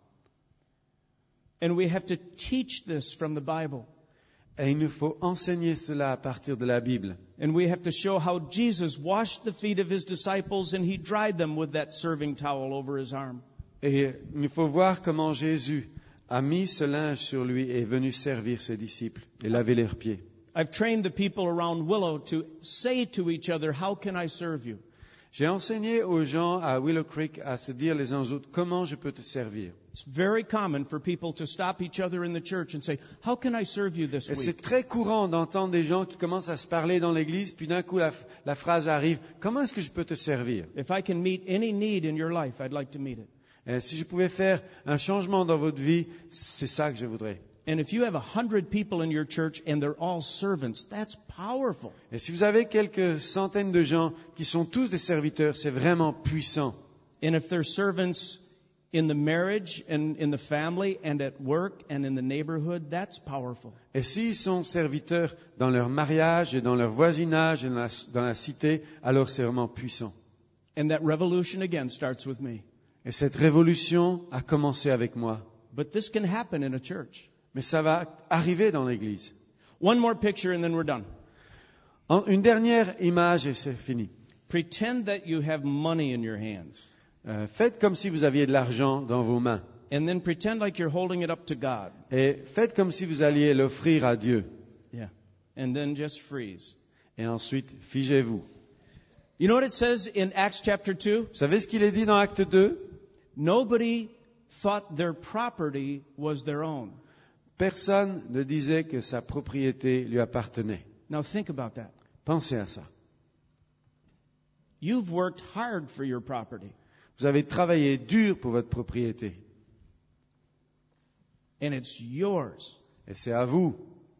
[SPEAKER 7] And we have to teach this from the Bible.
[SPEAKER 8] Et il nous faut enseigner cela à partir de la Bible.
[SPEAKER 7] And we have to show how Jesus washed the feet of his disciples and he dried them with that serving towel over his arm.
[SPEAKER 8] Et il faut voir comment Jésus a mis ce linge sur lui et est venu servir ses disciples et laver leurs pieds.
[SPEAKER 7] I've trained the people around Willow to say to each other, how can I serve you?
[SPEAKER 8] J'ai enseigné aux gens à Willow Creek à se dire les uns aux autres, comment je peux te servir?
[SPEAKER 7] It's very common for people to stop each other in the church and say, how can I serve you this
[SPEAKER 8] Et c'est
[SPEAKER 7] week?
[SPEAKER 8] très courant d'entendre des gens qui commencent à se parler dans l'église, puis d'un coup la phrase arrive, comment est-ce que je peux te servir?
[SPEAKER 7] If I can meet any need in your life, I'd like to meet it.
[SPEAKER 8] Et si je pouvais faire un changement dans votre vie, c'est ça que je voudrais.
[SPEAKER 7] And if you have 100 people in your church and they're all servants, that's powerful.
[SPEAKER 8] Et si vous avez quelques centaines de gens qui sont tous des serviteurs, c'est vraiment puissant.
[SPEAKER 7] And if they're servants in the marriage and in the family and at work and in the neighborhood, that's powerful.
[SPEAKER 8] Et s'ils sont serviteurs dans leur mariage et dans leur voisinage et dans la cité, alors c'est vraiment puissant.
[SPEAKER 7] And that revolution again starts with me.
[SPEAKER 8] Et cette révolution a commencé avec moi.
[SPEAKER 7] But this can happen in a church.
[SPEAKER 8] Mais ça va arriver dans l'église.
[SPEAKER 7] One more picture and then we're done.
[SPEAKER 8] Une dernière image et c'est fini.
[SPEAKER 7] Pretend that you have money in your hands.
[SPEAKER 8] Faites comme si vous aviez de l'argent dans vos mains.
[SPEAKER 7] And then pretend like you're holding it up to God.
[SPEAKER 8] Et faites comme si vous alliez l'offrir à Dieu.
[SPEAKER 7] Yeah. And then just freeze.
[SPEAKER 8] Et ensuite, figez-vous.
[SPEAKER 7] You know what it says in Acts chapter 2?
[SPEAKER 8] Vous savez ce qu'il est dit dans Acte 2?
[SPEAKER 7] Nobody thought their property was their own.
[SPEAKER 8] Personne ne disait que sa propriété lui appartenait.
[SPEAKER 7] Now think about that.
[SPEAKER 8] Pensez à ça.
[SPEAKER 7] You've worked hard for your property,
[SPEAKER 8] Vous avez travaillé dur pour votre propriété.
[SPEAKER 7] and it's yours.
[SPEAKER 8] Et c'est à vous.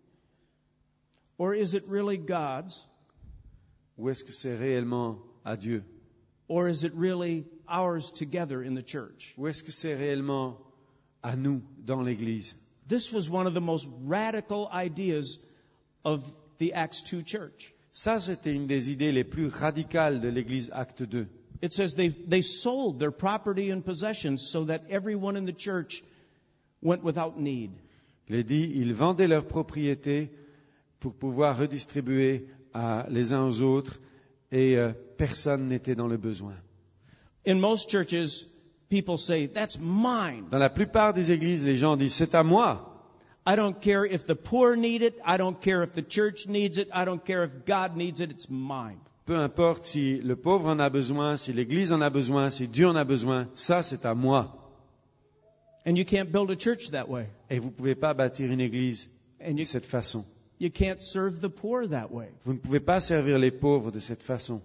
[SPEAKER 7] Or is it really God's?
[SPEAKER 8] Ou est-ce que c'est réellement à Dieu?
[SPEAKER 7] Or is it really ours together in the church?
[SPEAKER 8] Ou est-ce que c'est réellement à nous dans l'Église?
[SPEAKER 7] This was one of the most radical ideas of the Acts 2 church.
[SPEAKER 8] Ça, c'était une des idées les plus radicales de l'Église Acte 2.
[SPEAKER 7] It says they sold their property and possessions so that everyone in the church went without need.
[SPEAKER 8] Il est dit, ils vendaient leurs propriétés pour pouvoir redistribuer les uns aux autres et personne n'était dans le besoin.
[SPEAKER 7] In most churches, people say, that's mine.
[SPEAKER 8] Dans la plupart des églises, les gens disent, c'est à moi.
[SPEAKER 7] I don't care if the poor need it. I don't care if the church needs it. I don't care if God needs it. It's mine.
[SPEAKER 8] Peu importe si le pauvre en a besoin, si l'Église en a besoin, si Dieu en a besoin, ça c'est à moi.
[SPEAKER 7] And you can't build a church that way.
[SPEAKER 8] Et vous ne pouvez pas bâtir une église
[SPEAKER 7] And
[SPEAKER 8] de
[SPEAKER 7] you,
[SPEAKER 8] cette façon.
[SPEAKER 7] you can't serve the poor that way.
[SPEAKER 8] Vous ne pouvez pas servir les pauvres de cette façon.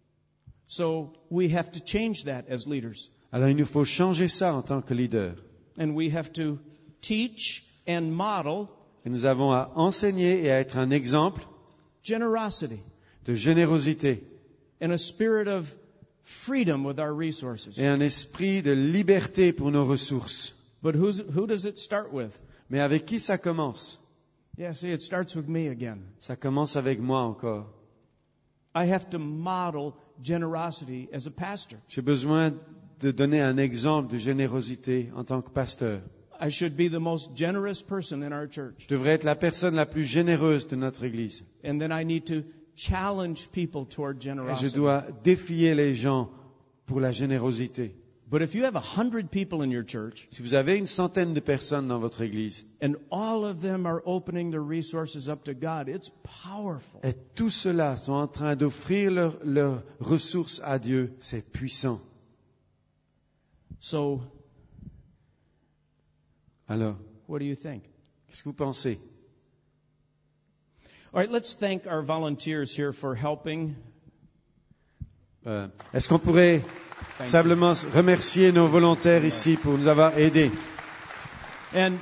[SPEAKER 7] So we have to change that as leaders.
[SPEAKER 8] Alors il nous faut changer ça en tant que leader.
[SPEAKER 7] And we have to teach and model
[SPEAKER 8] Et nous avons à enseigner et à être un exemple
[SPEAKER 7] generosity
[SPEAKER 8] de générosité
[SPEAKER 7] and a spirit of freedom with our resources.
[SPEAKER 8] et un esprit de liberté pour nos ressources.
[SPEAKER 7] But who does it start with?
[SPEAKER 8] Mais avec qui ça commence?
[SPEAKER 7] Yeah, see, it starts with me again.
[SPEAKER 8] Ça commence avec moi encore.
[SPEAKER 7] I have to model generosity as a pastor.
[SPEAKER 8] J'ai besoin de donner un exemple de générosité en tant que pasteur.
[SPEAKER 7] I should be the most generous person in our church.
[SPEAKER 8] Je devrais être la personne la plus généreuse de notre église.
[SPEAKER 7] And then I need to challenge people toward
[SPEAKER 8] Et je
[SPEAKER 7] generosity.
[SPEAKER 8] dois défier les gens pour la générosité.
[SPEAKER 7] But if you have 100 people in your church
[SPEAKER 8] Si vous avez une centaine de personnes dans votre église
[SPEAKER 7] and all of them are opening their resources up to God, it's powerful.
[SPEAKER 8] et tous ceux-là sont en train d'offrir leurs ressources à Dieu, c'est puissant.
[SPEAKER 7] So,
[SPEAKER 8] Alors,
[SPEAKER 7] what do you think?
[SPEAKER 8] qu'est-ce que vous pensez?
[SPEAKER 7] All right, let's thank our volunteers here for helping.
[SPEAKER 8] Est-ce qu'on pourrait simplement remercier nos volontaires ici pour nous avoir aidés?
[SPEAKER 7] And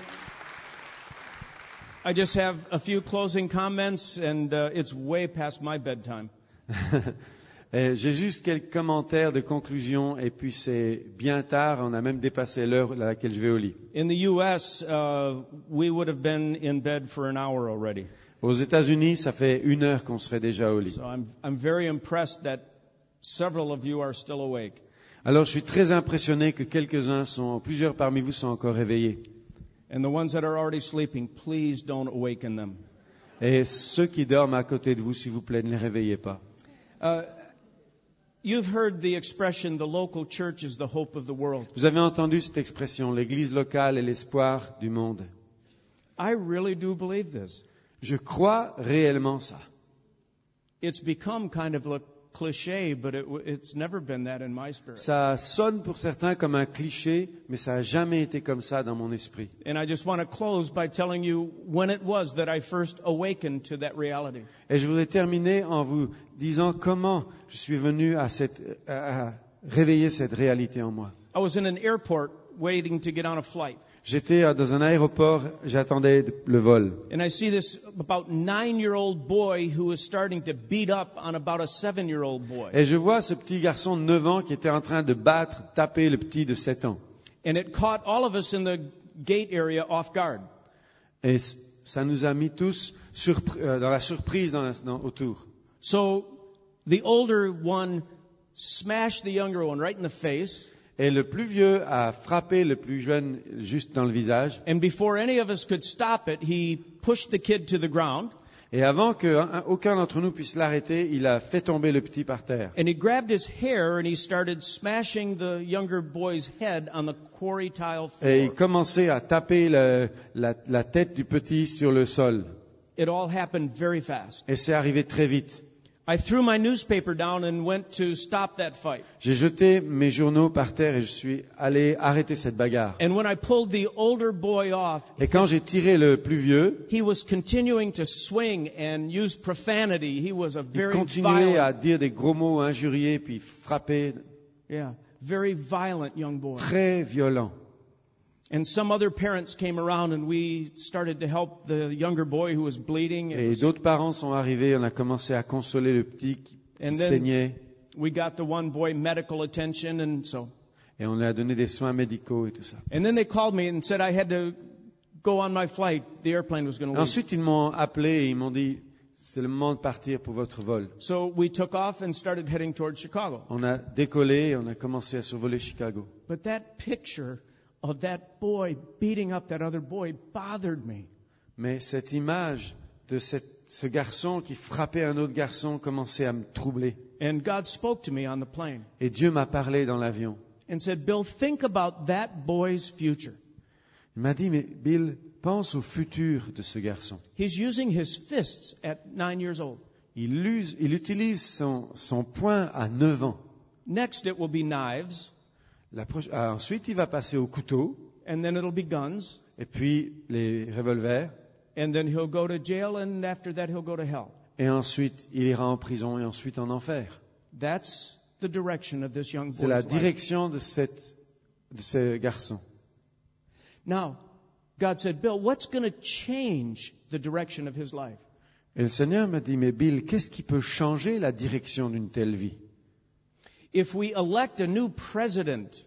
[SPEAKER 7] I just have a few closing comments, and it's way past my bedtime.
[SPEAKER 8] Et j'ai juste quelques commentaires de conclusion et puis c'est bien tard, on a même dépassé l'heure à laquelle je vais au lit.
[SPEAKER 7] In the U.S., we would have been in bed for an hour already.
[SPEAKER 8] Aux États-Unis, ça fait 1 heure qu'on serait déjà au lit.
[SPEAKER 7] So I'm very impressed that several of you are still awake.
[SPEAKER 8] Alors je suis très impressionné que plusieurs parmi vous sont encore réveillés.
[SPEAKER 7] And the ones that are already sleeping, please don't awaken them.
[SPEAKER 8] Et ceux qui dorment à côté de vous, s'il vous plaît, ne les réveillez pas.
[SPEAKER 7] You've heard the expression, the local church is the hope of the world.
[SPEAKER 8] Vous avez entendu cette expression, l'église locale est l'espoir du monde.
[SPEAKER 7] I really do believe this.
[SPEAKER 8] Je crois réellement ça.
[SPEAKER 7] It's become kind of a cliché, but it's never been that in my spirit.
[SPEAKER 8] Ça sonne pour certains comme un cliché, mais ça n'a jamais été comme ça dans mon esprit.
[SPEAKER 7] And I just want to close by telling you when it was that I first awakened to that reality.
[SPEAKER 8] Et je voudrais terminer en vous disant comment je suis venu à réveiller cette réalité en moi.
[SPEAKER 7] I was in an airport waiting to get on a flight.
[SPEAKER 8] J'étais dans un aéroport, j'attendais le vol.
[SPEAKER 7] And I see this about 9-year-old boy who is starting to beat up on about a 7-year-old boy.
[SPEAKER 8] Et je vois ce petit garçon de 9 ans qui était en train de taper le petit de 7 ans.
[SPEAKER 7] And it caught all of us in the gate area off guard.
[SPEAKER 8] Et ça nous a mis tous dans la surprise autour.
[SPEAKER 7] So the older one smashed the younger one right in the face.
[SPEAKER 8] Et le plus vieux a frappé le plus jeune juste dans le visage.
[SPEAKER 7] And before any of us could stop it, he pushed the kid to the ground.
[SPEAKER 8] Et avant qu'aucun d'entre nous puisse l'arrêter, il a fait tomber le petit par terre.
[SPEAKER 7] And he grabbed his hair and he started smashing the younger boy's head on the quarry tile
[SPEAKER 8] Et il
[SPEAKER 7] floor.
[SPEAKER 8] commençait à taper la tête du petit sur le sol.
[SPEAKER 7] It all happened very fast.
[SPEAKER 8] Et c'est arrivé très vite.
[SPEAKER 7] I threw my newspaper down and went to stop that fight.
[SPEAKER 8] J'ai jeté mes journaux par terre et je suis allé arrêter cette bagarre.
[SPEAKER 7] And when I pulled the older boy off,
[SPEAKER 8] Et quand j'ai tiré le plus vieux,
[SPEAKER 7] he was continuing to swing and use profanity. He was a
[SPEAKER 8] il
[SPEAKER 7] very
[SPEAKER 8] continuait à
[SPEAKER 7] violent,
[SPEAKER 8] dire des gros mots injuriés puis frapper,
[SPEAKER 7] very violent young boy.
[SPEAKER 8] très violent.
[SPEAKER 7] And some other parents came around and we started to help the younger boy who was bleeding.
[SPEAKER 8] Et d'autres parents sont arrivés, on a commencé à consoler le petit qui
[SPEAKER 7] And then-
[SPEAKER 8] saignait
[SPEAKER 7] We got the one boy medical attention and so.
[SPEAKER 8] et on lui a donné des soins médicaux et tout ça.
[SPEAKER 7] And then they called me and said I had to go on my flight. The airplane was going to leave.
[SPEAKER 8] Ensuite, ils m'ont appelé et ils m'ont dit, c'est le moment de partir pour votre vol.
[SPEAKER 7] So we took off and started heading towards Chicago.
[SPEAKER 8] On a décollé et on a commencé à survoler Chicago.
[SPEAKER 7] But that picture of that boy beating up that other boy bothered me.
[SPEAKER 8] Mais cette image de ce garçon qui frappait un autre garçon commençait à me troubler.
[SPEAKER 7] And God spoke to me on the plane
[SPEAKER 8] Et Dieu m'a parlé dans l'avion.
[SPEAKER 7] and said, Bill, think about that boy's future.
[SPEAKER 8] Il m'a dit, mais Bill, pense au futur de ce garçon.
[SPEAKER 7] He's using his fists at 9 years old.
[SPEAKER 8] Il utilise son poing à 9 ans.
[SPEAKER 7] Next, it will be knives,
[SPEAKER 8] Ensuite, il va passer au couteau,
[SPEAKER 7] and then it'll be guns,
[SPEAKER 8] et puis les revolvers,
[SPEAKER 7] and then he'll go to jail, and after that, he'll go to hell.
[SPEAKER 8] et ensuite il ira en prison et ensuite en enfer.
[SPEAKER 7] That's the direction of this young
[SPEAKER 8] C'est la
[SPEAKER 7] boy's life.
[SPEAKER 8] direction de ce garçon.
[SPEAKER 7] Now, God said, Bill, what's going to change the direction of his life?
[SPEAKER 8] Et le Seigneur m'a dit, mais Bill, qu'est-ce qui peut changer la direction d'une telle vie?
[SPEAKER 7] If we elect a new president,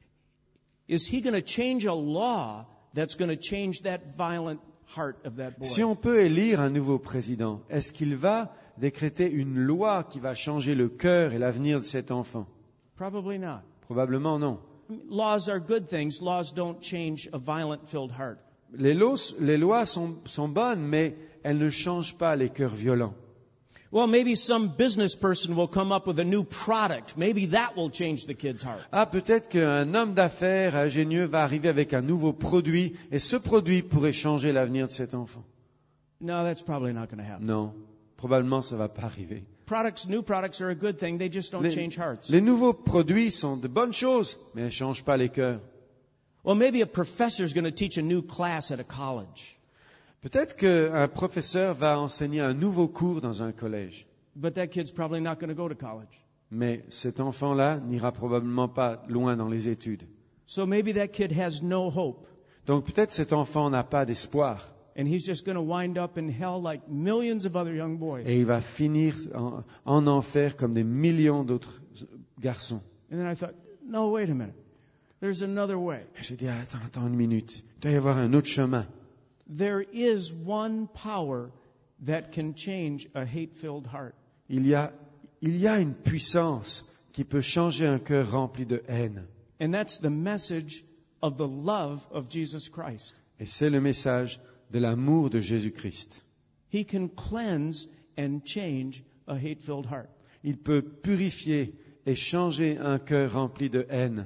[SPEAKER 7] is he going to change a law that's going to change that violent heart of that boy?
[SPEAKER 8] Si on peut élire un nouveau président, est-ce qu'il va décréter une loi qui va changer le cœur et l'avenir de cet enfant?
[SPEAKER 7] Probably not.
[SPEAKER 8] Probablement non.
[SPEAKER 7] Laws are good things. Laws don't change a violent-filled heart.
[SPEAKER 8] Les lois sont bonnes, mais elles ne changent pas les cœurs violents.
[SPEAKER 7] Well, maybe some business person will come up with a new product. Maybe that will change the kid's heart.
[SPEAKER 8] Ah, peut-être qu'un homme d'affaires ingénieux va arriver avec un nouveau produit, et ce produit pourrait changer l'avenir de cet enfant.
[SPEAKER 7] No, that's probably not going to happen.
[SPEAKER 8] Non, probablement ça va pas arriver.
[SPEAKER 7] New products are a good thing. They just don't change hearts.
[SPEAKER 8] Les nouveaux produits sont de bonnes choses, mais elles ne changent pas les cœurs.
[SPEAKER 7] Well, maybe a professor is going to teach a new class at a college.
[SPEAKER 8] Peut-être qu'un professeur va enseigner un nouveau cours dans un collège,
[SPEAKER 7] But that kid's probably not going to go to college.
[SPEAKER 8] mais cet enfant-là n'ira probablement pas loin dans les études.
[SPEAKER 7] So maybe that kid has no hope.
[SPEAKER 8] Donc peut-être cet enfant n'a pas d'espoir,
[SPEAKER 7] And he's just going to wind up in hell like millions of other young boys.
[SPEAKER 8] et il va finir en enfer comme des millions d'autres garçons.
[SPEAKER 7] And then I thought, no, wait a minute. There's another way.
[SPEAKER 8] J'ai dit, attends une minute, il doit y avoir un autre chemin.
[SPEAKER 7] There is one power that can change a hate-filled heart.
[SPEAKER 8] Il y a une puissance qui peut changer un cœur rempli de haine.
[SPEAKER 7] And that's the message of the love of Jesus Christ.
[SPEAKER 8] Et c'est le message de l'amour de Jésus-Christ.
[SPEAKER 7] He can cleanse and change a hate-filled heart.
[SPEAKER 8] Il peut purifier et changer un cœur rempli de haine.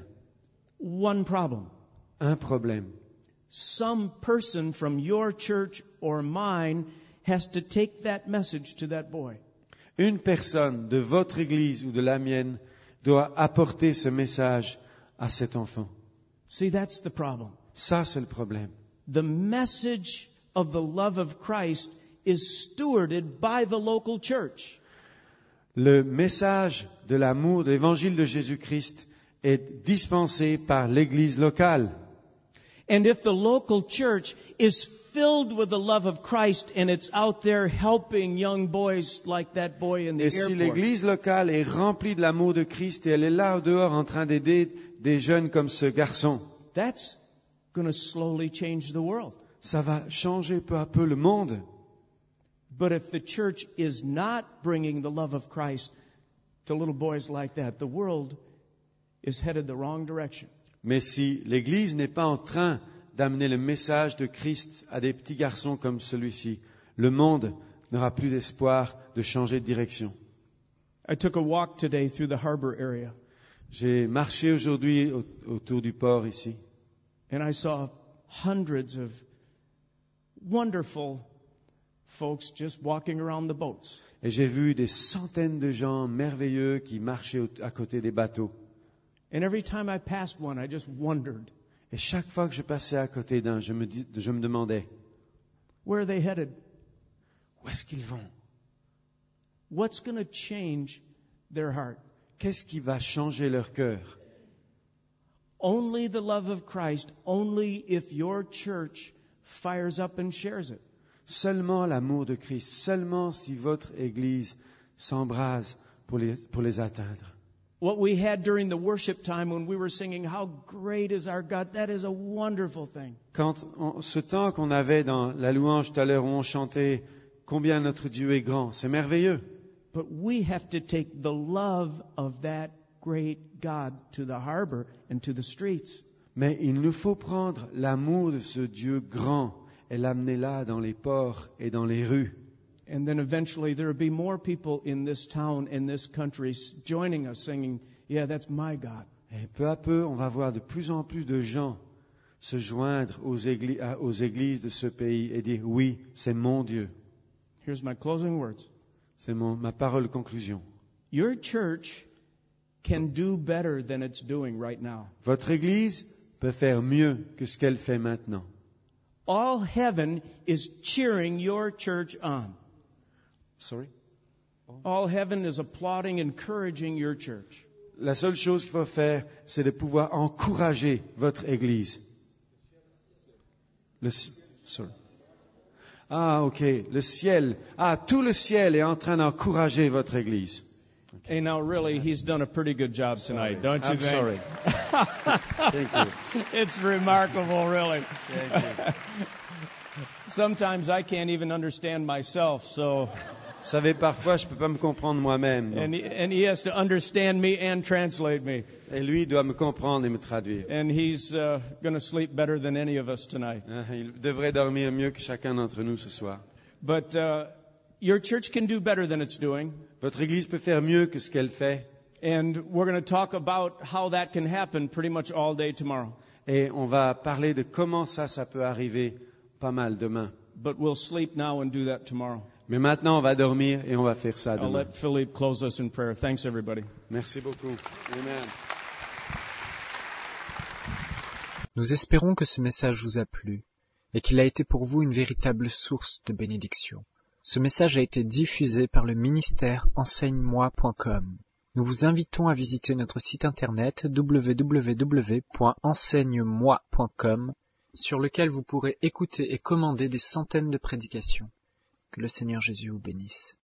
[SPEAKER 7] One problem.
[SPEAKER 8] Un problème.
[SPEAKER 7] Some person from your church or mine has to take that message to that boy.
[SPEAKER 8] Une personne de votre église ou de la mienne doit apporter ce message à cet enfant.
[SPEAKER 7] See, that's the problem.
[SPEAKER 8] Ça, c'est le problème.
[SPEAKER 7] The message of the love of Christ is stewarded by the local church.
[SPEAKER 8] Le message de l'amour, de l'évangile de Jésus-Christ est dispensé par l'église locale.
[SPEAKER 7] And if the local church is filled with the love of Christ and it's out there helping young boys like that boy in the
[SPEAKER 8] Et si
[SPEAKER 7] airport,
[SPEAKER 8] l'église locale est remplie de l'amour de Christ et elle est là au dehors en train d'aider des jeunes comme ce garçon,
[SPEAKER 7] that's going to slowly change the world.
[SPEAKER 8] ça va changer peu à peu le monde.
[SPEAKER 7] But if the church is not bringing the love of Christ to little boys like that, the world is headed the wrong direction.
[SPEAKER 8] Mais si l'Église n'est pas en train d'amener le message de Christ à des petits garçons comme celui-ci, le monde n'aura plus d'espoir de changer de direction.
[SPEAKER 7] I took a walk today through the harbor area,
[SPEAKER 8] J'ai marché aujourd'hui autour du port ici
[SPEAKER 7] and I saw hundreds of wonderful folks just walking around the boats.
[SPEAKER 8] Et j'ai vu des centaines de gens merveilleux qui marchaient à côté des bateaux.
[SPEAKER 7] And every time I passed one, I just wondered,
[SPEAKER 8] Et chaque fois que je passais à côté d'un, je me demandais,
[SPEAKER 7] where are they headed?
[SPEAKER 8] où est-ce qu'ils vont?
[SPEAKER 7] What's going to change their heart?
[SPEAKER 8] Qu'est-ce qui va changer leur cœur?
[SPEAKER 7] Only the love of Christ, only if your church fires up and shares it.
[SPEAKER 8] Seulement l'amour de Christ, seulement si votre Église s'embrase pour les atteindre.
[SPEAKER 7] What we had during the worship time when we were singing, "How great is our God," that is a wonderful thing.
[SPEAKER 8] Ce temps qu'on avait dans la louange tout à l'heure où on chantait « Combien notre Dieu est grand », c'est merveilleux.
[SPEAKER 7] But we have to take the love of that great God to the harbor and to the streets.
[SPEAKER 8] Mais il nous faut prendre l'amour de ce Dieu grand et l'amener là dans les ports et dans les rues.
[SPEAKER 7] And then eventually there will be more people in this town, in this country, joining us singing, "Yeah, that's my God."
[SPEAKER 8] Et peu à peu, on va voir de plus en plus de gens se joindre aux églises de ce pays et dire « Oui, c'est mon Dieu ».
[SPEAKER 7] Here's my closing words.
[SPEAKER 8] C'est ma parole de conclusion.
[SPEAKER 7] Your church can do better than it's doing right now.
[SPEAKER 8] Votre Église peut faire mieux que ce qu'elle fait maintenant.
[SPEAKER 7] All heaven is cheering your church on.
[SPEAKER 8] Sorry?
[SPEAKER 7] All heaven is applauding, encouraging your church.
[SPEAKER 8] La seule chose qu'il faut faire, c'est de pouvoir encourager votre Église. Sorry. Ah, ok. Le ciel. Ah, tout le ciel est en train d'encourager votre Église.
[SPEAKER 7] Hey, now really, he's done a pretty good job tonight, don't you
[SPEAKER 8] I'm
[SPEAKER 7] think?
[SPEAKER 8] sorry. Thank you.
[SPEAKER 7] It's remarkable, really.
[SPEAKER 8] Thank you.
[SPEAKER 7] Sometimes I can't even understand myself, so...
[SPEAKER 8] Vous savez, parfois, je peux pas me comprendre moi-même.
[SPEAKER 7] And he has to understand me and translate me.
[SPEAKER 8] Et lui doit me comprendre et me traduire.
[SPEAKER 7] And he's going to sleep better than any of us tonight.
[SPEAKER 8] Il devrait dormir mieux que chacun d'entre nous ce soir.
[SPEAKER 7] But your church can do better than it's doing.
[SPEAKER 8] Votre Église peut faire mieux que ce qu'elle fait.
[SPEAKER 7] And we're going to talk about how that can happen pretty much all day tomorrow.
[SPEAKER 8] Et on va parler de comment ça peut arriver pas mal demain.
[SPEAKER 7] But we'll sleep now and do that tomorrow.
[SPEAKER 8] Mais maintenant, on va dormir et on va faire ça
[SPEAKER 7] I'll
[SPEAKER 8] demain.
[SPEAKER 7] let Philippe close us in prayer. Thanks, everybody.
[SPEAKER 8] Merci beaucoup. Amen.
[SPEAKER 1] Nous espérons que ce message vous a plu et qu'il a été pour vous une véritable source de bénédiction. Ce message a été diffusé par le ministère enseigne-moi.com. Nous vous invitons à visiter notre site internet www.enseigne-moi.com sur lequel vous pourrez écouter et commander des centaines de prédications. Que le Seigneur Jésus vous bénisse.